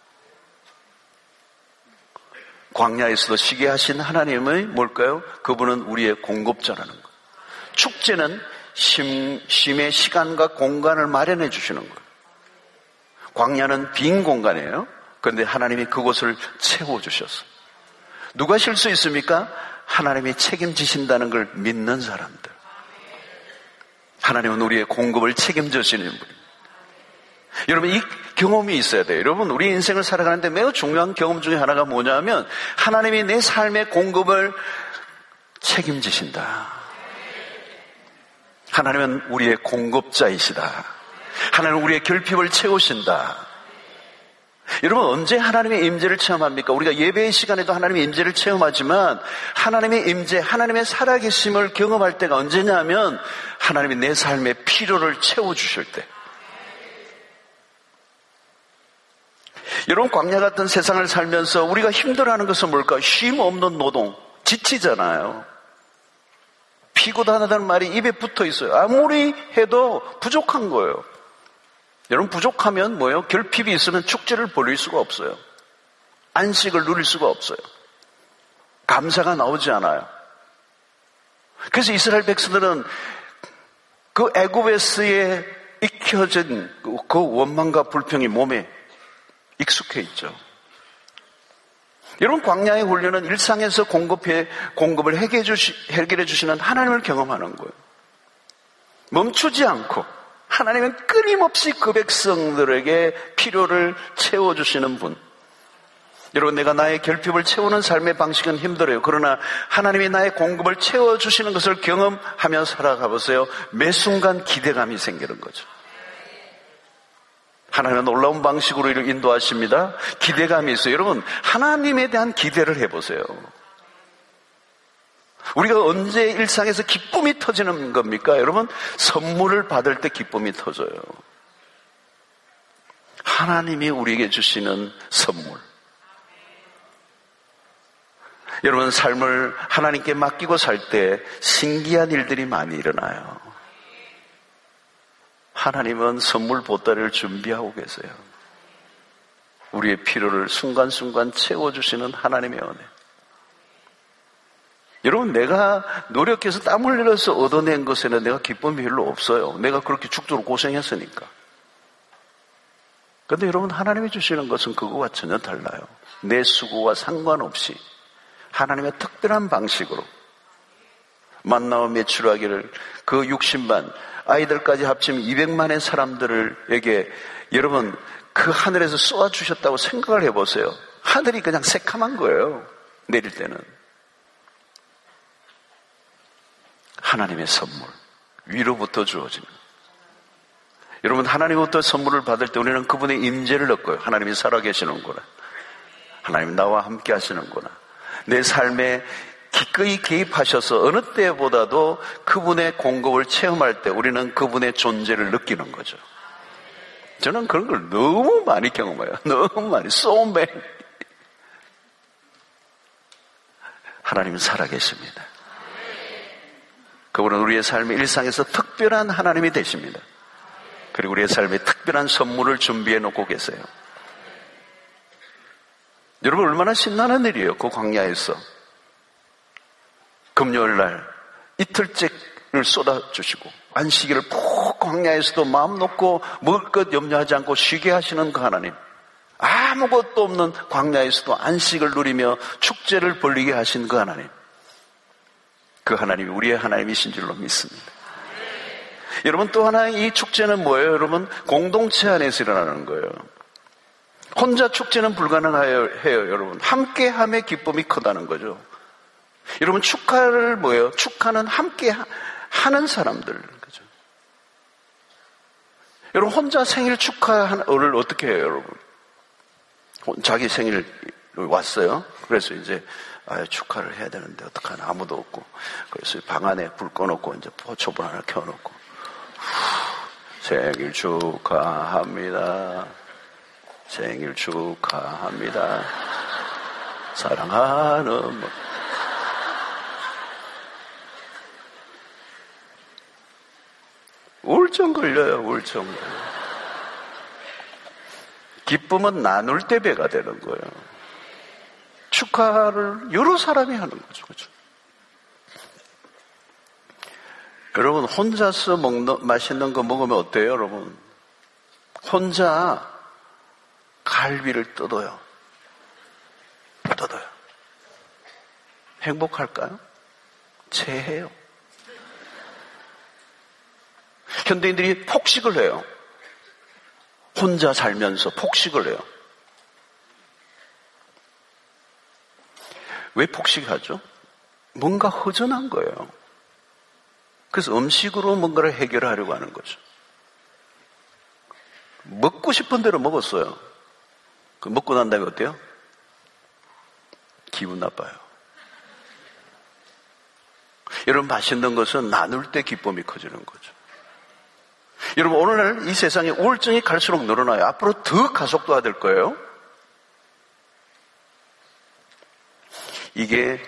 광야에서도 쉬게 하신 하나님의 뭘까요? 그분은 우리의 공급자라는 거예요. 축제는 쉼, 쉼의 시간과 공간을 마련해 주시는 거예요. 광야는 빈 공간이에요. 그런데 하나님이 그곳을 채워주셨어요. 누가 쉴 수 있습니까? 하나님이 책임지신다는 걸 믿는 사람들. 하나님은 우리의 공급을 책임져 주시는 분입니다. 여러분, 이 경험이 있어야 돼요. 여러분, 우리 인생을 살아가는데 매우 중요한 경험 중에 하나가 뭐냐면 하나님이 내 삶의 공급을 책임지신다. 하나님은 우리의 공급자이시다. 하나님은 우리의 결핍을 채우신다. 여러분, 언제 하나님의 임재를 체험합니까? 우리가 예배의 시간에도 하나님의 임재를 체험하지만 하나님의 임재, 하나님의 살아계심을 경험할 때가 언제냐면 하나님이 내 삶의 필요를 채워주실 때. 여러분, 광야 같은 세상을 살면서 우리가 힘들어하는 것은 뭘까? 쉼 없는 노동, 지치잖아요. 피곤하다는 말이 입에 붙어 있어요. 아무리 해도 부족한 거예요. 여러분, 부족하면 뭐예요? 결핍이 있으면 축제를 벌릴 수가 없어요. 안식을 누릴 수가 없어요. 감사가 나오지 않아요. 그래서 이스라엘 백성들은 그 애굽에서의 익혀진 그 원망과 불평이 몸에 익숙해 있죠. 여러분, 광야의 훈련은 일상에서 공급해, 공급을 해결해, 주시, 해결해 주시는 하나님을 경험하는 거예요. 멈추지 않고 하나님은 끊임없이 그 백성들에게 필요를 채워주시는 분. 여러분, 내가 나의 결핍을 채우는 삶의 방식은 힘들어요. 그러나 하나님이 나의 공급을 채워주시는 것을 경험하며 살아가 보세요. 매 순간 기대감이 생기는 거죠. 하나님은 놀라운 방식으로 이를 인도하십니다. 기대감이 있어요. 여러분, 하나님에 대한 기대를 해보세요. 우리가 언제 일상에서 기쁨이 터지는 겁니까? 여러분, 선물을 받을 때 기쁨이 터져요. 하나님이 우리에게 주시는 선물. 여러분, 삶을 하나님께 맡기고 살 때 신기한 일들이 많이 일어나요. 하나님은 선물 보따리를 준비하고 계세요. 우리의 필요를 순간순간 채워주시는 하나님의 은혜. 여러분, 내가 노력해서 땀 흘려서 얻어낸 것에는 내가 기쁨이 별로 없어요. 내가 그렇게 죽도록 고생했으니까. 그런데 여러분, 하나님이 주시는 것은 그거와 전혀 달라요. 내 수고와 상관없이 하나님의 특별한 방식으로 만나와 메추라기를 그 육십만 아이들까지 합치면 이백만의 사람들에게 여러분 그 하늘에서 쏘아주셨다고 생각을 해보세요. 하늘이 그냥 새카만 거예요. 내릴 때는. 하나님의 선물, 위로부터 주어지는. 여러분, 하나님부터 선물을 받을 때 우리는 그분의 임재를 얻고요. 하나님이 살아계시는구나. 하나님 나와 함께 하시는구나. 내 삶에 기꺼이 개입하셔서 어느 때보다도 그분의 공급을 체험할 때 우리는 그분의 존재를 느끼는 거죠. 저는 그런 걸 너무 많이 경험해요. 너무 많이. So many. 하나님은 살아계십니다. 그분은 우리의 삶의 일상에서 특별한 하나님이 되십니다. 그리고 우리의 삶에 특별한 선물을 준비해 놓고 계세요. 여러분, 얼마나 신나는 일이에요. 그 광야에서 금요일 날 이틀째를 쏟아주시고 안식일을 푹 광야에서도 마음 놓고 먹을 것 염려하지 않고 쉬게 하시는 그 하나님. 아무것도 없는 광야에서도 안식을 누리며 축제를 벌리게 하신 그 하나님. 그 하나님이 우리의 하나님이신 줄로 믿습니다. 여러분, 또 하나 이 축제는 뭐예요? 여러분, 공동체 안에서 일어나는 거예요. 혼자 축제는 불가능해요, 해요, 여러분. 함께함의 기쁨이 크다는 거죠. 여러분, 축하를 뭐예요? 축하는 함께 하는 사람들. 그죠? 여러분, 혼자 생일 축하를 어떻게 해요, 여러분? 자기 생일 왔어요. 그래서 이제 아, 축하를 해야 되는데 어떡하나, 아무도 없고. 그래서 방 안에 불 꺼놓고 이제 촛불 하나 켜놓고 후, 생일 축하합니다. 생일 축하합니다. 사랑하는 뭐. 우울증 걸려요. 우울증 걸려요. 기쁨은 나눌 때 배가 되는 거예요. 축하를 여러 사람이 하는 거죠. 그렇죠? 여러분, 혼자서 먹는, 맛있는 거 먹으면 어때요, 여러분? 혼자 갈비를 뜯어요. 뜯어요. 행복할까요? 체해요. 현대인들이 폭식을 해요. 혼자 살면서 폭식을 해요. 왜 폭식하죠? 뭔가 허전한 거예요. 그래서 음식으로 뭔가를 해결하려고 하는 거죠. 먹고 싶은 대로 먹었어요. 그 먹고 난 다음에 어때요? 기분 나빠요. 여러분, 맛있는 것은 나눌 때 기쁨이 커지는 거죠. 여러분, 오늘날 이 세상에 우울증이 갈수록 늘어나요. 앞으로 더 가속도가 될 거예요. 이게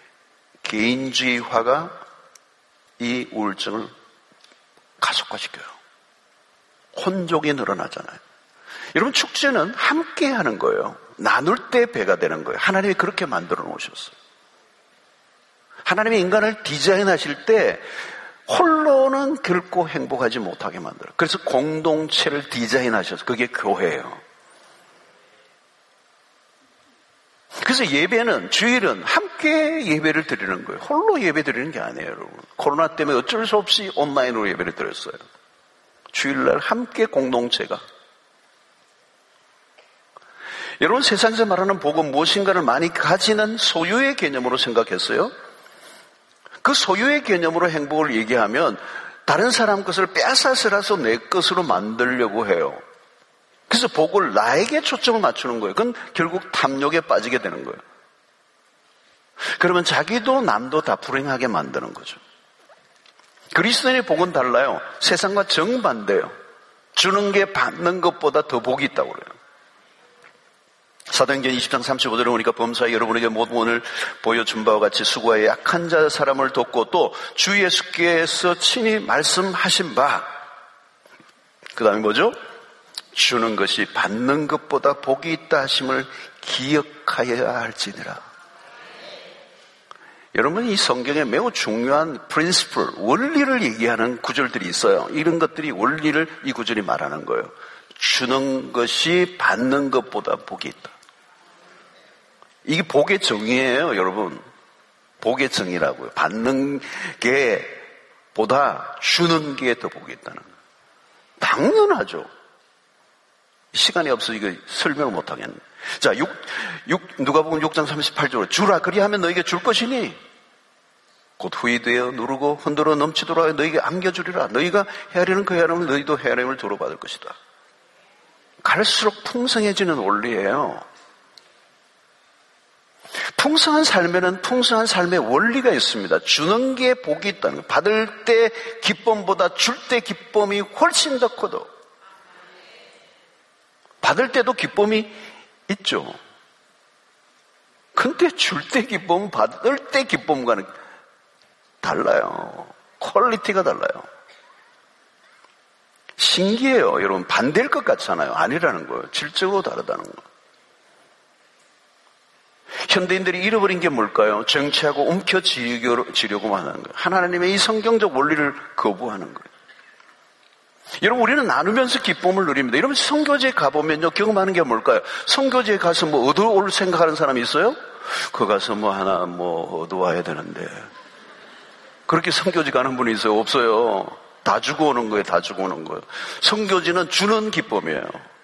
개인주의화가 이 우울증을 가속화시켜요. 혼족이 늘어나잖아요. 여러분, 축제는 함께 하는 거예요. 나눌 때 배가 되는 거예요. 하나님이 그렇게 만들어 놓으셨어요. 하나님이 인간을 디자인하실 때 홀로는 결코 행복하지 못하게 만들어요. 그래서 공동체를 디자인하셔서 그게 교회예요. 그래서 예배는, 주일은 함께 예배를 드리는 거예요. 홀로 예배 드리는 게 아니에요, 여러분. 코로나 때문에 어쩔 수 없이 온라인으로 예배를 드렸어요. 주일날 함께 공동체가. 여러분, 세상에서 말하는 복은 무엇인가를 많이 가지는 소유의 개념으로 생각했어요. 그 소유의 개념으로 행복을 얘기하면 다른 사람 것을 빼앗아서라서 내 것으로 만들려고 해요. 그래서 복을 나에게 초점을 맞추는 거예요. 그건 결국 탐욕에 빠지게 되는 거예요. 그러면 자기도 남도 다 불행하게 만드는 거죠. 그리스도인의 복은 달라요. 세상과 정반대예요. 주는 게 받는 것보다 더 복이 있다고 그래요. 사도행전 이십 장 삼십오 절에 보니까 범사에 여러분에게 모든 오늘 보여준 바와 같이 수고하여 약한 자 사람을 돕고 또 주 예수께서 친히 말씀하신 바, 그 다음에 뭐죠? 주는 것이 받는 것보다 복이 있다 하심을 기억하여야 할지니라. 여러분, 이 성경에 매우 중요한 프린시플, 원리를 얘기하는 구절들이 있어요. 이런 것들이 원리를 이 구절이 말하는 거예요. 주는 것이 받는 것보다 복이 있다. 이게 복의 정의예요, 여러분. 복의 정의라고요. 받는 게 보다 주는 게 더 복이 있다는 거예요. 당연하죠. 시간이 없어서 이거 설명을 못 하겠네. 자, 육, 육, 누가복음 육 장 삼십팔 절로 주라 그리하면 너에게 줄 것이니 곧 후이되어 누르고 흔들어 넘치도록 너에게 안겨주리라. 너희가 헤아리는 그 헤아림을 너희도 헤아림을 도로받을 것이다. 갈수록 풍성해지는 원리예요. 풍성한 삶에는 풍성한 삶의 원리가 있습니다. 주는 게 복이 있다는 거예요. 받을 때 기쁨보다 줄 때 기쁨이 훨씬 더 커도. 받을 때도 기쁨이 있죠. 근데 줄 때 기쁨은 받을 때 기쁨과는 달라요. 퀄리티가 달라요. 신기해요. 여러분, 반대일 것 같잖아요. 아니라는 거예요. 질적으로 다르다는 거예요. 현대인들이 잃어버린 게 뭘까요? 정치하고 움켜쥐려고만 하는 거예요. 하나님의 이 성경적 원리를 거부하는 거예요. 여러분, 우리는 나누면서 기쁨을 누립니다. 여러분, 선교지에 가보면요, 경험하는 게 뭘까요? 선교지에 가서 뭐 얻어올 생각하는 사람이 있어요? 그 가서 뭐 하나 뭐 얻어와야 되는데. 그렇게 선교지 가는 분이 있어요? 없어요. 다 주고 오는 거예요. 다 주고 오는 거예요. 선교지는 주는 기쁨이에요.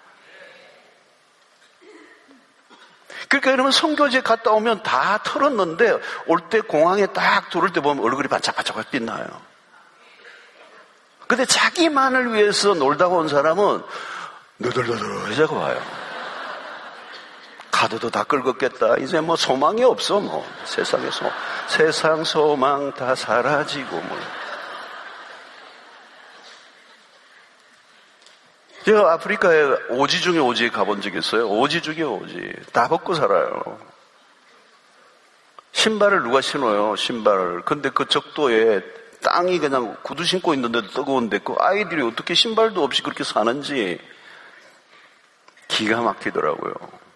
그러니까 여러분, 선교지에 갔다 오면 다 털었는데 올 때 공항에 딱 들어올 때 보면 얼굴이 반짝반짝 빛나요. 근데 자기만을 위해서 놀다가 온 사람은 너덜너덜해져가 와요. 카드도 다 긁었겠다. 이제 뭐 소망이 없어. 뭐 세상에 소 세상 소망 다 사라지고 뭐. 제가 아프리카에 오지 중에 오지에 가본 적이 있어요. 오지 중에 오지. 다 벗고 살아요. 신발을 누가 신어요? 신발을. 근데 그 적도에 땅이 그냥 구두 신고 있는데도 뜨거운데 그 아이들이 어떻게 신발도 없이 그렇게 사는지 기가 막히더라고요.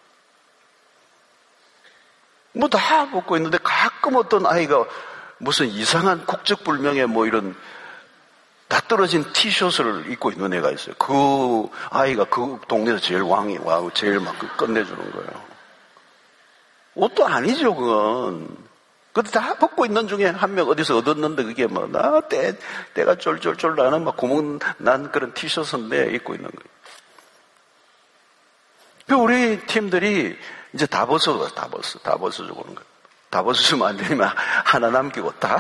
뭐 다 벗고 있는데 가끔 어떤 아이가 무슨 이상한 국적불명의 뭐 이런 다 떨어진 티셔츠를 입고 있는 애가 있어요. 그 아이가 그 동네에서 제일 왕이 와우 제일 막 끝내주는 거예요. 옷도 아니죠, 그건. 근데 다 벗고 있는 중에 한 명 어디서 얻었는데 그게 뭐, 나 때, 때가 쫄쫄쫄 나는 막 구멍 난 그런 티셔츠인데 입고 있는 거예요. 그 우리 팀들이 이제 다 벗어, 다 벗어, 다 벗어주고 오는 거예요. 다 벗어주면 안 되면 하나 남기고 다.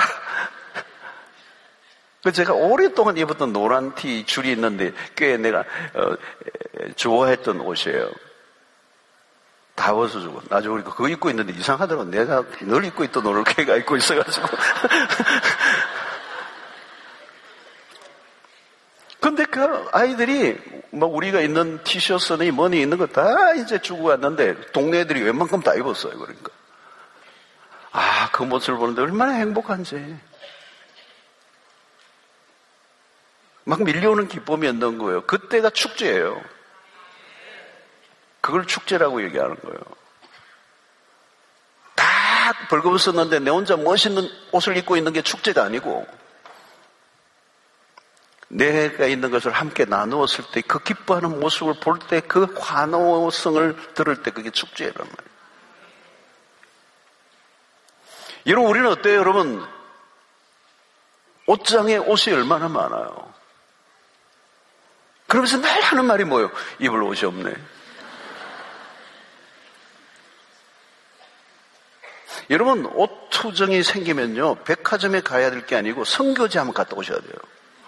그 제가 오랫동안 입었던 노란 티 줄이 있는데 꽤 내가 어, 좋아했던 옷이에요. 다 벗어주고 나중에 우리가 그거 입고 있는데 이상하더라고. 내가 늘 입고 있던 옷을 걔가 입고 있어가지고. 근데 그 아이들이 뭐 우리가 있는 티셔츠니 뭐니 있는 거 다 이제 주고 왔는데 동네 애들이 웬만큼 다 입었어요. 그러니까 아, 그 모습을 보는데 얼마나 행복한지. 막 밀려오는 기쁨이었던 거예요. 그때가 축제예요. 그걸 축제라고 얘기하는 거예요. 다 벌금을 썼는데 내 혼자 멋있는 옷을 입고 있는 게 축제가 아니고 내가 있는 것을 함께 나누었을 때 그 기뻐하는 모습을 볼 때 그 환호성을 들을 때 그게 축제란 말이에요. 여러분, 우리는 어때요, 여러분? 옷장에 옷이 얼마나 많아요. 그러면서 늘 하는 말이 뭐예요? 입을 옷이 없네. 여러분, 옷 투정이 생기면요, 백화점에 가야 될 게 아니고 선교지 한번 갔다 오셔야 돼요.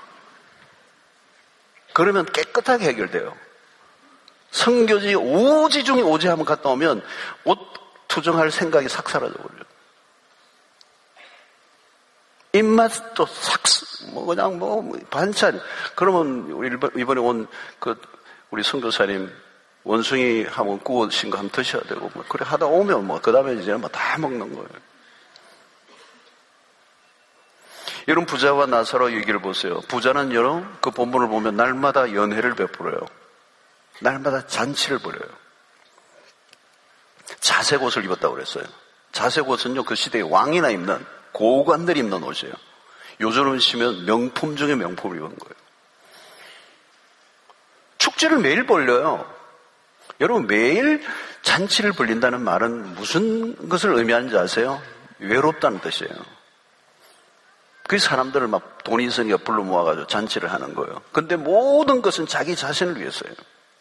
그러면 깨끗하게 해결돼요. 선교지 오지 중에 오지 한번 갔다 오면 옷 투정할 생각이 싹 사라져버려요. 입맛도 싹, 뭐, 그냥 뭐, 반찬. 그러면, 이번에 온, 그, 우리 선교사님, 원숭이 한번 구워신 거 한번 드셔야 되고, 뭐, 그래 하다 오면 뭐, 그 다음에 이제 뭐 다 먹는 거예요. 여러분, 부자와 나사로 얘기를 보세요. 부자는 여러분, 그 본문을 보면 날마다 연회를 베풀어요. 날마다 잔치를 벌여요. 자색 옷을 입었다고 그랬어요. 자색 옷은요, 그 시대에 왕이나 입는, 고관들이 입는 옷이에요. 요즘은 시면 명품 중에 명품을 입은 거예요. 축제를 매일 벌려요. 여러분, 매일 잔치를 벌린다는 말은 무슨 것을 의미하는지 아세요? 외롭다는 뜻이에요. 그 사람들을 막 돈이 있으니까 불러 모아가지고 잔치를 하는 거예요. 근데 모든 것은 자기 자신을 위해서예요.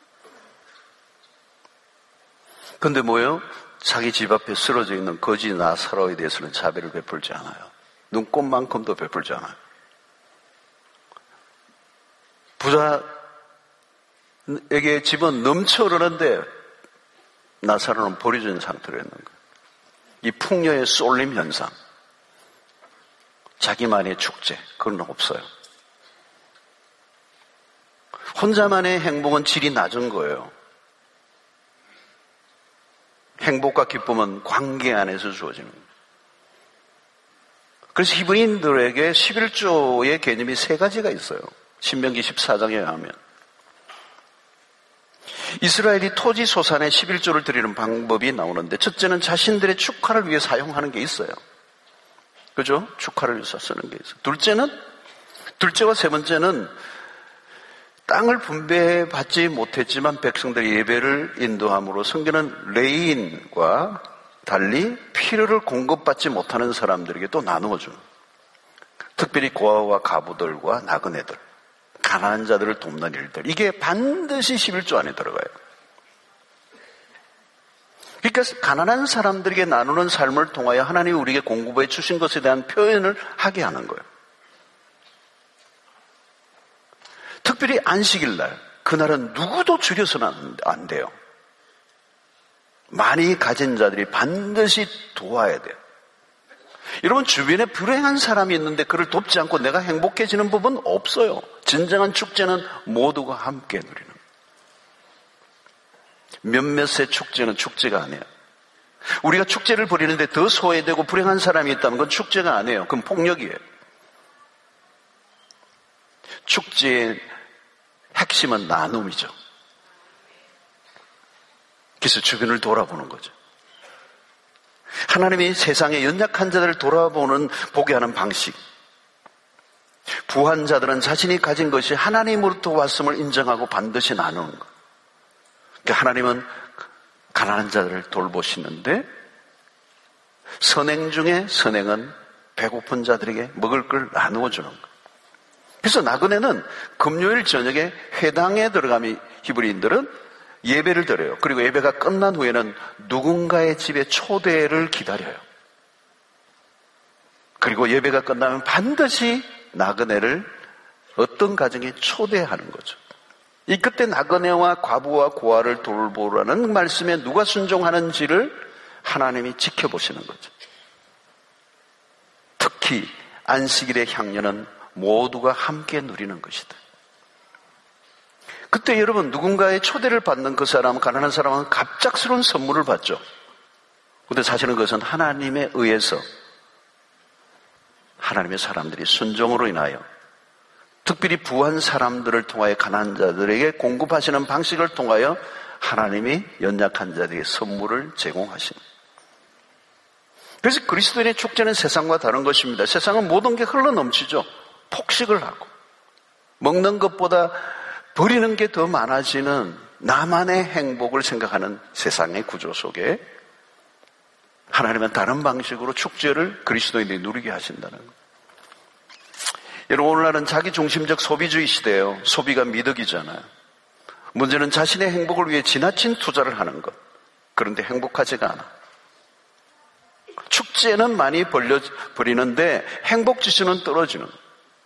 근데 뭐예요? 자기 집 앞에 쓰러져 있는 거지 나사로에 대해서는 자비를 베풀지 않아요. 눈꽃만큼도 베풀지 않아요. 부자에게 집은 넘쳐 흐르는데 나사로는 버려진 상태로 있는 거예요. 이 풍요의 쏠림 현상, 자기만의 축제, 그건 없어요. 혼자만의 행복은 질이 낮은 거예요. 행복과 기쁨은 관계 안에서 주어지는 거예요. 그래서 히브리인들에게 십일조의 개념이 세 가지가 있어요. 신명기 십사 장에 의하면. 이스라엘이 토지 소산에 십일조를 드리는 방법이 나오는데, 첫째는 자신들의 축하를 위해 사용하는 게 있어요. 그죠? 축하를 위해서 쓰는 게 있어요. 둘째는, 둘째와 세 번째는 땅을 분배받지 못했지만 백성들의 예배를 인도함으로 성경은 레위인과 달리 필요를 공급받지 못하는 사람들에게 또 나누어줘요. 특별히 고아와 가부들과 나그네들, 가난한 자들을 돕는 일들, 이게 반드시 십일조 안에 들어가요. 그러니까 가난한 사람들에게 나누는 삶을 통하여 하나님이 우리에게 공급해 주신 것에 대한 표현을 하게 하는 거예요. 특별히 안식일 날, 그날은 누구도 줄여서는 안 돼요. 많이 가진 자들이 반드시 도와야 돼요. 여러분, 주변에 불행한 사람이 있는데 그를 돕지 않고 내가 행복해지는 법은 없어요. 진정한 축제는 모두가 함께 누리는 거예요. 몇몇의 축제는 축제가 아니에요. 우리가 축제를 벌이는데 더 소외되고 불행한 사람이 있다면 그건 축제가 아니에요. 그건 폭력이에요. 축제의 핵심은 나눔이죠. 그래서 주변을 돌아보는 거죠. 하나님이 세상의 연약한 자들을 돌아보는, 보게 하는 방식. 부한 자들은 자신이 가진 것이 하나님으로부터 왔음을 인정하고 반드시 나누는 것. 그러니까 하나님은 가난한 자들을 돌보시는데, 선행 중에 선행은 배고픈 자들에게 먹을 걸 나누어 주는 것. 그래서 나그네는 금요일 저녁에 회당에 들어가면 히브리인들은 예배를 드려요. 그리고 예배가 끝난 후에는 누군가의 집에 초대를 기다려요. 그리고 예배가 끝나면 반드시 나그네를 어떤 가정에 초대하는 거죠. 이 그때 나그네와 과부와 고아를 돌보라는 말씀에 누가 순종하는지를 하나님이 지켜보시는 거죠. 특히 안식일의 향연은 모두가 함께 누리는 것이다. 그때 여러분, 누군가의 초대를 받는 그 사람, 가난한 사람은 갑작스러운 선물을 받죠. 그런데 사실은 그것은 하나님에 의해서, 하나님의 사람들이 순종으로 인하여, 특별히 부한 사람들을 통하여 가난한 자들에게 공급하시는 방식을 통하여 하나님이 연약한 자들에게 선물을 제공하십니다. 그래서 그리스도인의 축제는 세상과 다른 것입니다. 세상은 모든 게 흘러넘치죠. 폭식을 하고 먹는 것보다 버리는 게 더 많아지는 나만의 행복을 생각하는 세상의 구조 속에 하나님은 다른 방식으로 축제를 그리스도인들이 누리게 하신다는 거예요. 여러분, 오늘날은 자기중심적 소비주의 시대예요. 소비가 미덕이잖아요. 문제는 자신의 행복을 위해 지나친 투자를 하는 것. 그런데 행복하지가 않아. 축제는 많이 벌려, 버리는데 행복 지수는 떨어지는 거예요.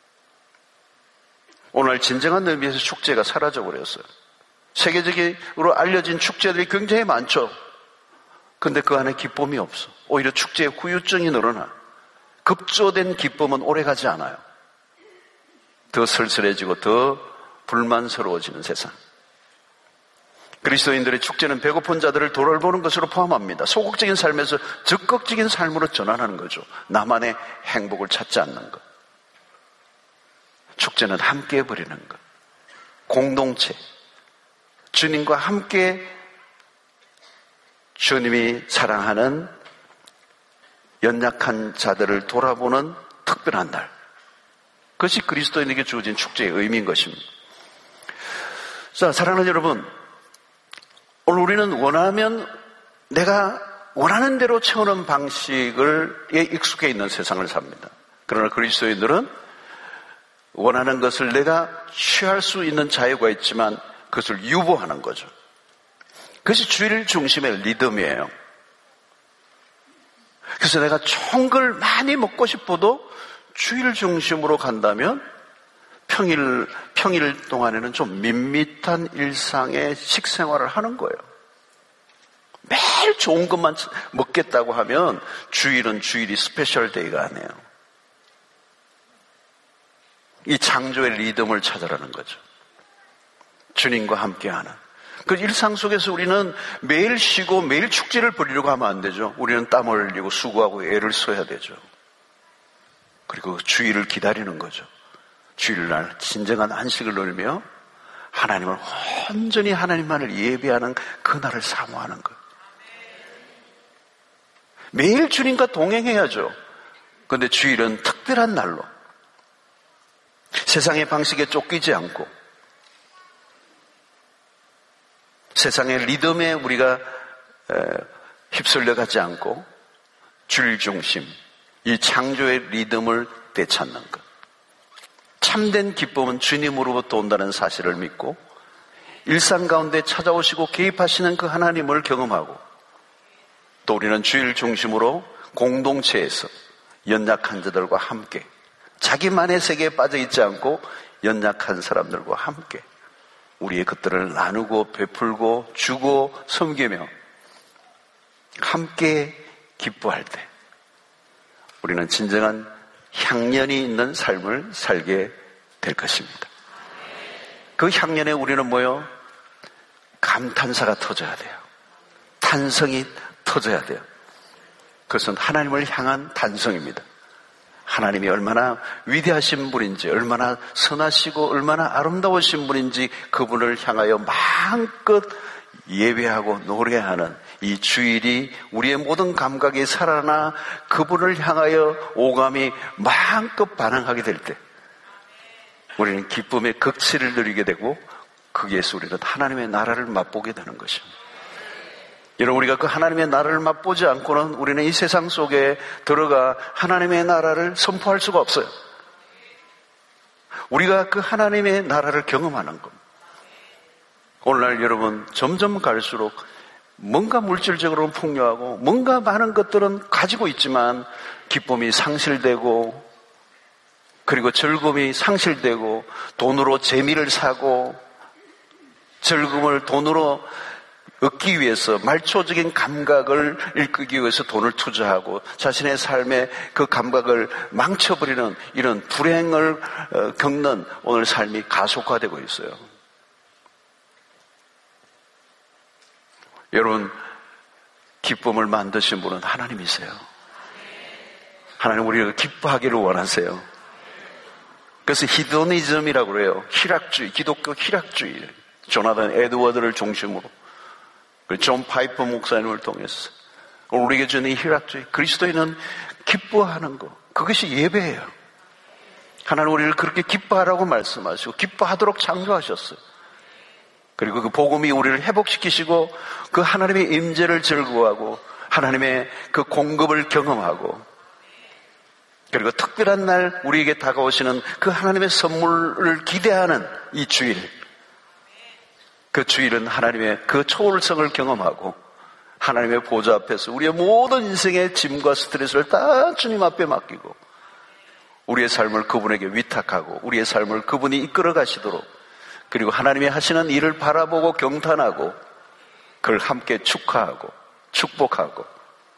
오늘 진정한 의미에서 축제가 사라져버렸어요. 세계적으로 알려진 축제들이 굉장히 많죠. 근데 그 안에 기쁨이 없어. 오히려 축제에 후유증이 늘어나. 급조된 기쁨은 오래가지 않아요. 더 쓸쓸해지고 더 불만스러워지는 세상. 그리스도인들의 축제는 배고픈 자들을 돌아보는 것으로 포함합니다. 소극적인 삶에서 적극적인 삶으로 전환하는 거죠. 나만의 행복을 찾지 않는 것. 축제는 함께 버리는 것. 공동체. 주님과 함께 주님이 사랑하는 연약한 자들을 돌아보는 특별한 날. 그것이 그리스도인에게 주어진 축제의 의미인 것입니다. 자, 사랑하는 여러분, 오늘 우리는 원하면 내가 원하는 대로 채우는 방식에 익숙해 있는 세상을 삽니다. 그러나 그리스도인들은 원하는 것을 내가 취할 수 있는 자유가 있지만 그것을 유보하는 거죠. 그것이 주일 중심의 리듬이에요. 그래서 내가 좋은 걸 많이 먹고 싶어도 주일 중심으로 간다면 평일, 평일 동안에는 좀 밋밋한 일상의 식생활을 하는 거예요. 매일 좋은 것만 먹겠다고 하면 주일은 주일이 스페셜 데이가 아니에요. 이 창조의 리듬을 찾아라는 거죠. 주님과 함께하는. 그 일상 속에서 우리는 매일 쉬고 매일 축제를 벌이려고 하면 안 되죠. 우리는 땀을 흘리고 수고하고 애를 써야 되죠. 그리고 주일을 기다리는 거죠. 주일날 진정한 안식을 누리며 하나님을 온전히 하나님만을 예배하는 그날을 사모하는 것. 매일 주님과 동행해야죠. 그런데 주일은 특별한 날로 세상의 방식에 쫓기지 않고 세상의 리듬에 우리가 휩쓸려 가지 않고 주일 중심, 이 창조의 리듬을 되찾는 것. 참된 기쁨은 주님으로부터 온다는 사실을 믿고 일상 가운데 찾아오시고 개입하시는 그 하나님을 경험하고 또 우리는 주일 중심으로 공동체에서 연약한 자들과 함께 자기만의 세계에 빠져 있지 않고 연약한 사람들과 함께 우리의 것들을 나누고 베풀고 주고 섬기며 함께 기뻐할 때 우리는 진정한 향연이 있는 삶을 살게 될 것입니다. 그 향연에 우리는 뭐요? 감탄사가 터져야 돼요. 탄성이 터져야 돼요. 그것은 하나님을 향한 탄성입니다. 하나님이 얼마나 위대하신 분인지, 얼마나 선하시고 얼마나 아름다우신 분인지 그분을 향하여 마음껏 예배하고 노래하는 이 주일이 우리의 모든 감각이 살아나 그분을 향하여 오감이 마음껏 반응하게 될 때 우리는 기쁨의 극치를 누리게 되고 거기에서 우리는 하나님의 나라를 맛보게 되는 것입니다. 여러분, 우리가 그 하나님의 나라를 맛보지 않고는 우리는 이 세상 속에 들어가 하나님의 나라를 선포할 수가 없어요. 우리가 그 하나님의 나라를 경험하는 겁니다. 오늘날 여러분 점점 갈수록 뭔가 물질적으로는 풍요하고 뭔가 많은 것들은 가지고 있지만 기쁨이 상실되고 그리고 즐거움이 상실되고 돈으로 재미를 사고 즐거움을 돈으로 얻기 위해서 말초적인 감각을 일으키기 위해서 돈을 투자하고 자신의 삶의 그 감각을 망쳐버리는 이런 불행을 겪는 오늘 삶이 가속화되고 있어요. 여러분, 기쁨을 만드신 분은 하나님이세요. 하나님 우리가 기뻐하기를 원하세요. 그래서 히도니즘이라고 그래요. 희락주의, 기독교 희락주의. 조나단 에드워드를 중심으로 존 파이퍼 목사님을 통해서 우리에게 주는 이 희락주의, 그리스도인은 기뻐하는 것, 그것이 예배예요. 하나님 우리를 그렇게 기뻐하라고 말씀하시고 기뻐하도록 창조하셨어요. 그리고 그 복음이 우리를 회복시키시고 그 하나님의 임재를 즐거워하고 하나님의 그 공급을 경험하고, 그리고 특별한 날 우리에게 다가오시는 그 하나님의 선물을 기대하는 이 주일, 그 주일은 하나님의 그 초월성을 경험하고 하나님의 보좌 앞에서 우리의 모든 인생의 짐과 스트레스를 다 주님 앞에 맡기고 우리의 삶을 그분에게 위탁하고 우리의 삶을 그분이 이끌어 가시도록, 그리고 하나님이 하시는 일을 바라보고 경탄하고 그걸 함께 축하하고 축복하고,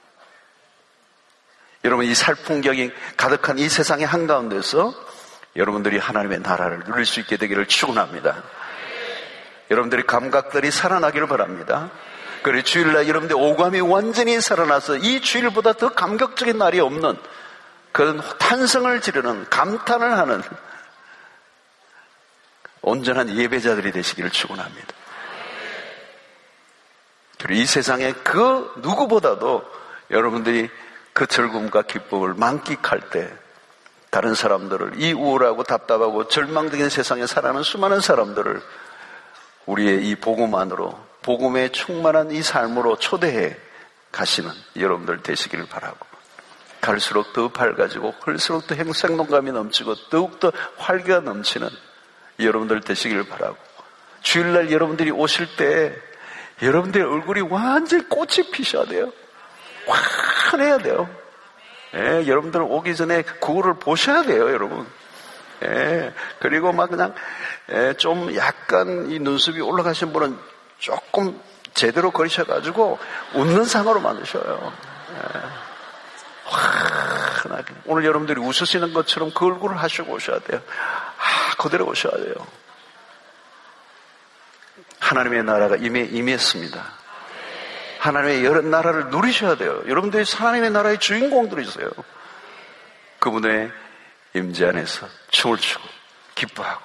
여러분 이 살풍경이 가득한 이 세상의 한가운데서 여러분들이 하나님의 나라를 누릴 수 있게 되기를 축원합니다. 여러분들의 감각들이 살아나기를 바랍니다. 그리고 주일날 여러분들 오감이 완전히 살아나서 이 주일보다 더 감격적인 날이 없는 그런 탄성을 지르는, 감탄을 하는 온전한 예배자들이 되시기를 축원합니다. 그리고 이 세상에 그 누구보다도 여러분들이 그 즐거움과 기쁨을 만끽할 때 다른 사람들을, 이 우울하고 답답하고 절망적인 세상에 살아가는 수많은 사람들을 우리의 이 복음 안으로, 복음에 충만한 이 삶으로 초대해 가시는 여러분들 되시기를 바라고, 갈수록 더 밝아지고 갈수록 더 생동감이 넘치고 더욱더 활기가 넘치는 여러분들 되시기를 바라고, 주일날 여러분들이 오실 때 여러분들의 얼굴이 완전히 꽃이 피셔야 돼요. 환해야 돼요. 예, 여러분들 오기 전에 구호를 보셔야 돼요, 여러분. 예, 그리고 막 그냥 예, 좀 약간 이 눈썹이 올라가신 분은 조금 제대로 거리셔가지고 웃는 상으로 만드셔요. 예, 환하게. 오늘 여러분들이 웃으시는 것처럼 그 얼굴을 하시고 오셔야 돼요. 아, 그대로 오셔야 돼요. 하나님의 나라가 임해, 임했습니다. 하나님의 여러 나라를 누리셔야 돼요. 여러분들이 하나님의 나라의 주인공들이세요. 그분의 임재 안에서 춤을 추고 기뻐하고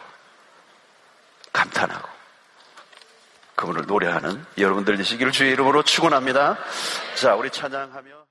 감탄하고 그분을 노래하는 여러분들 되시기를 주의 이름으로 축원합니다. 자, 우리 찬양하며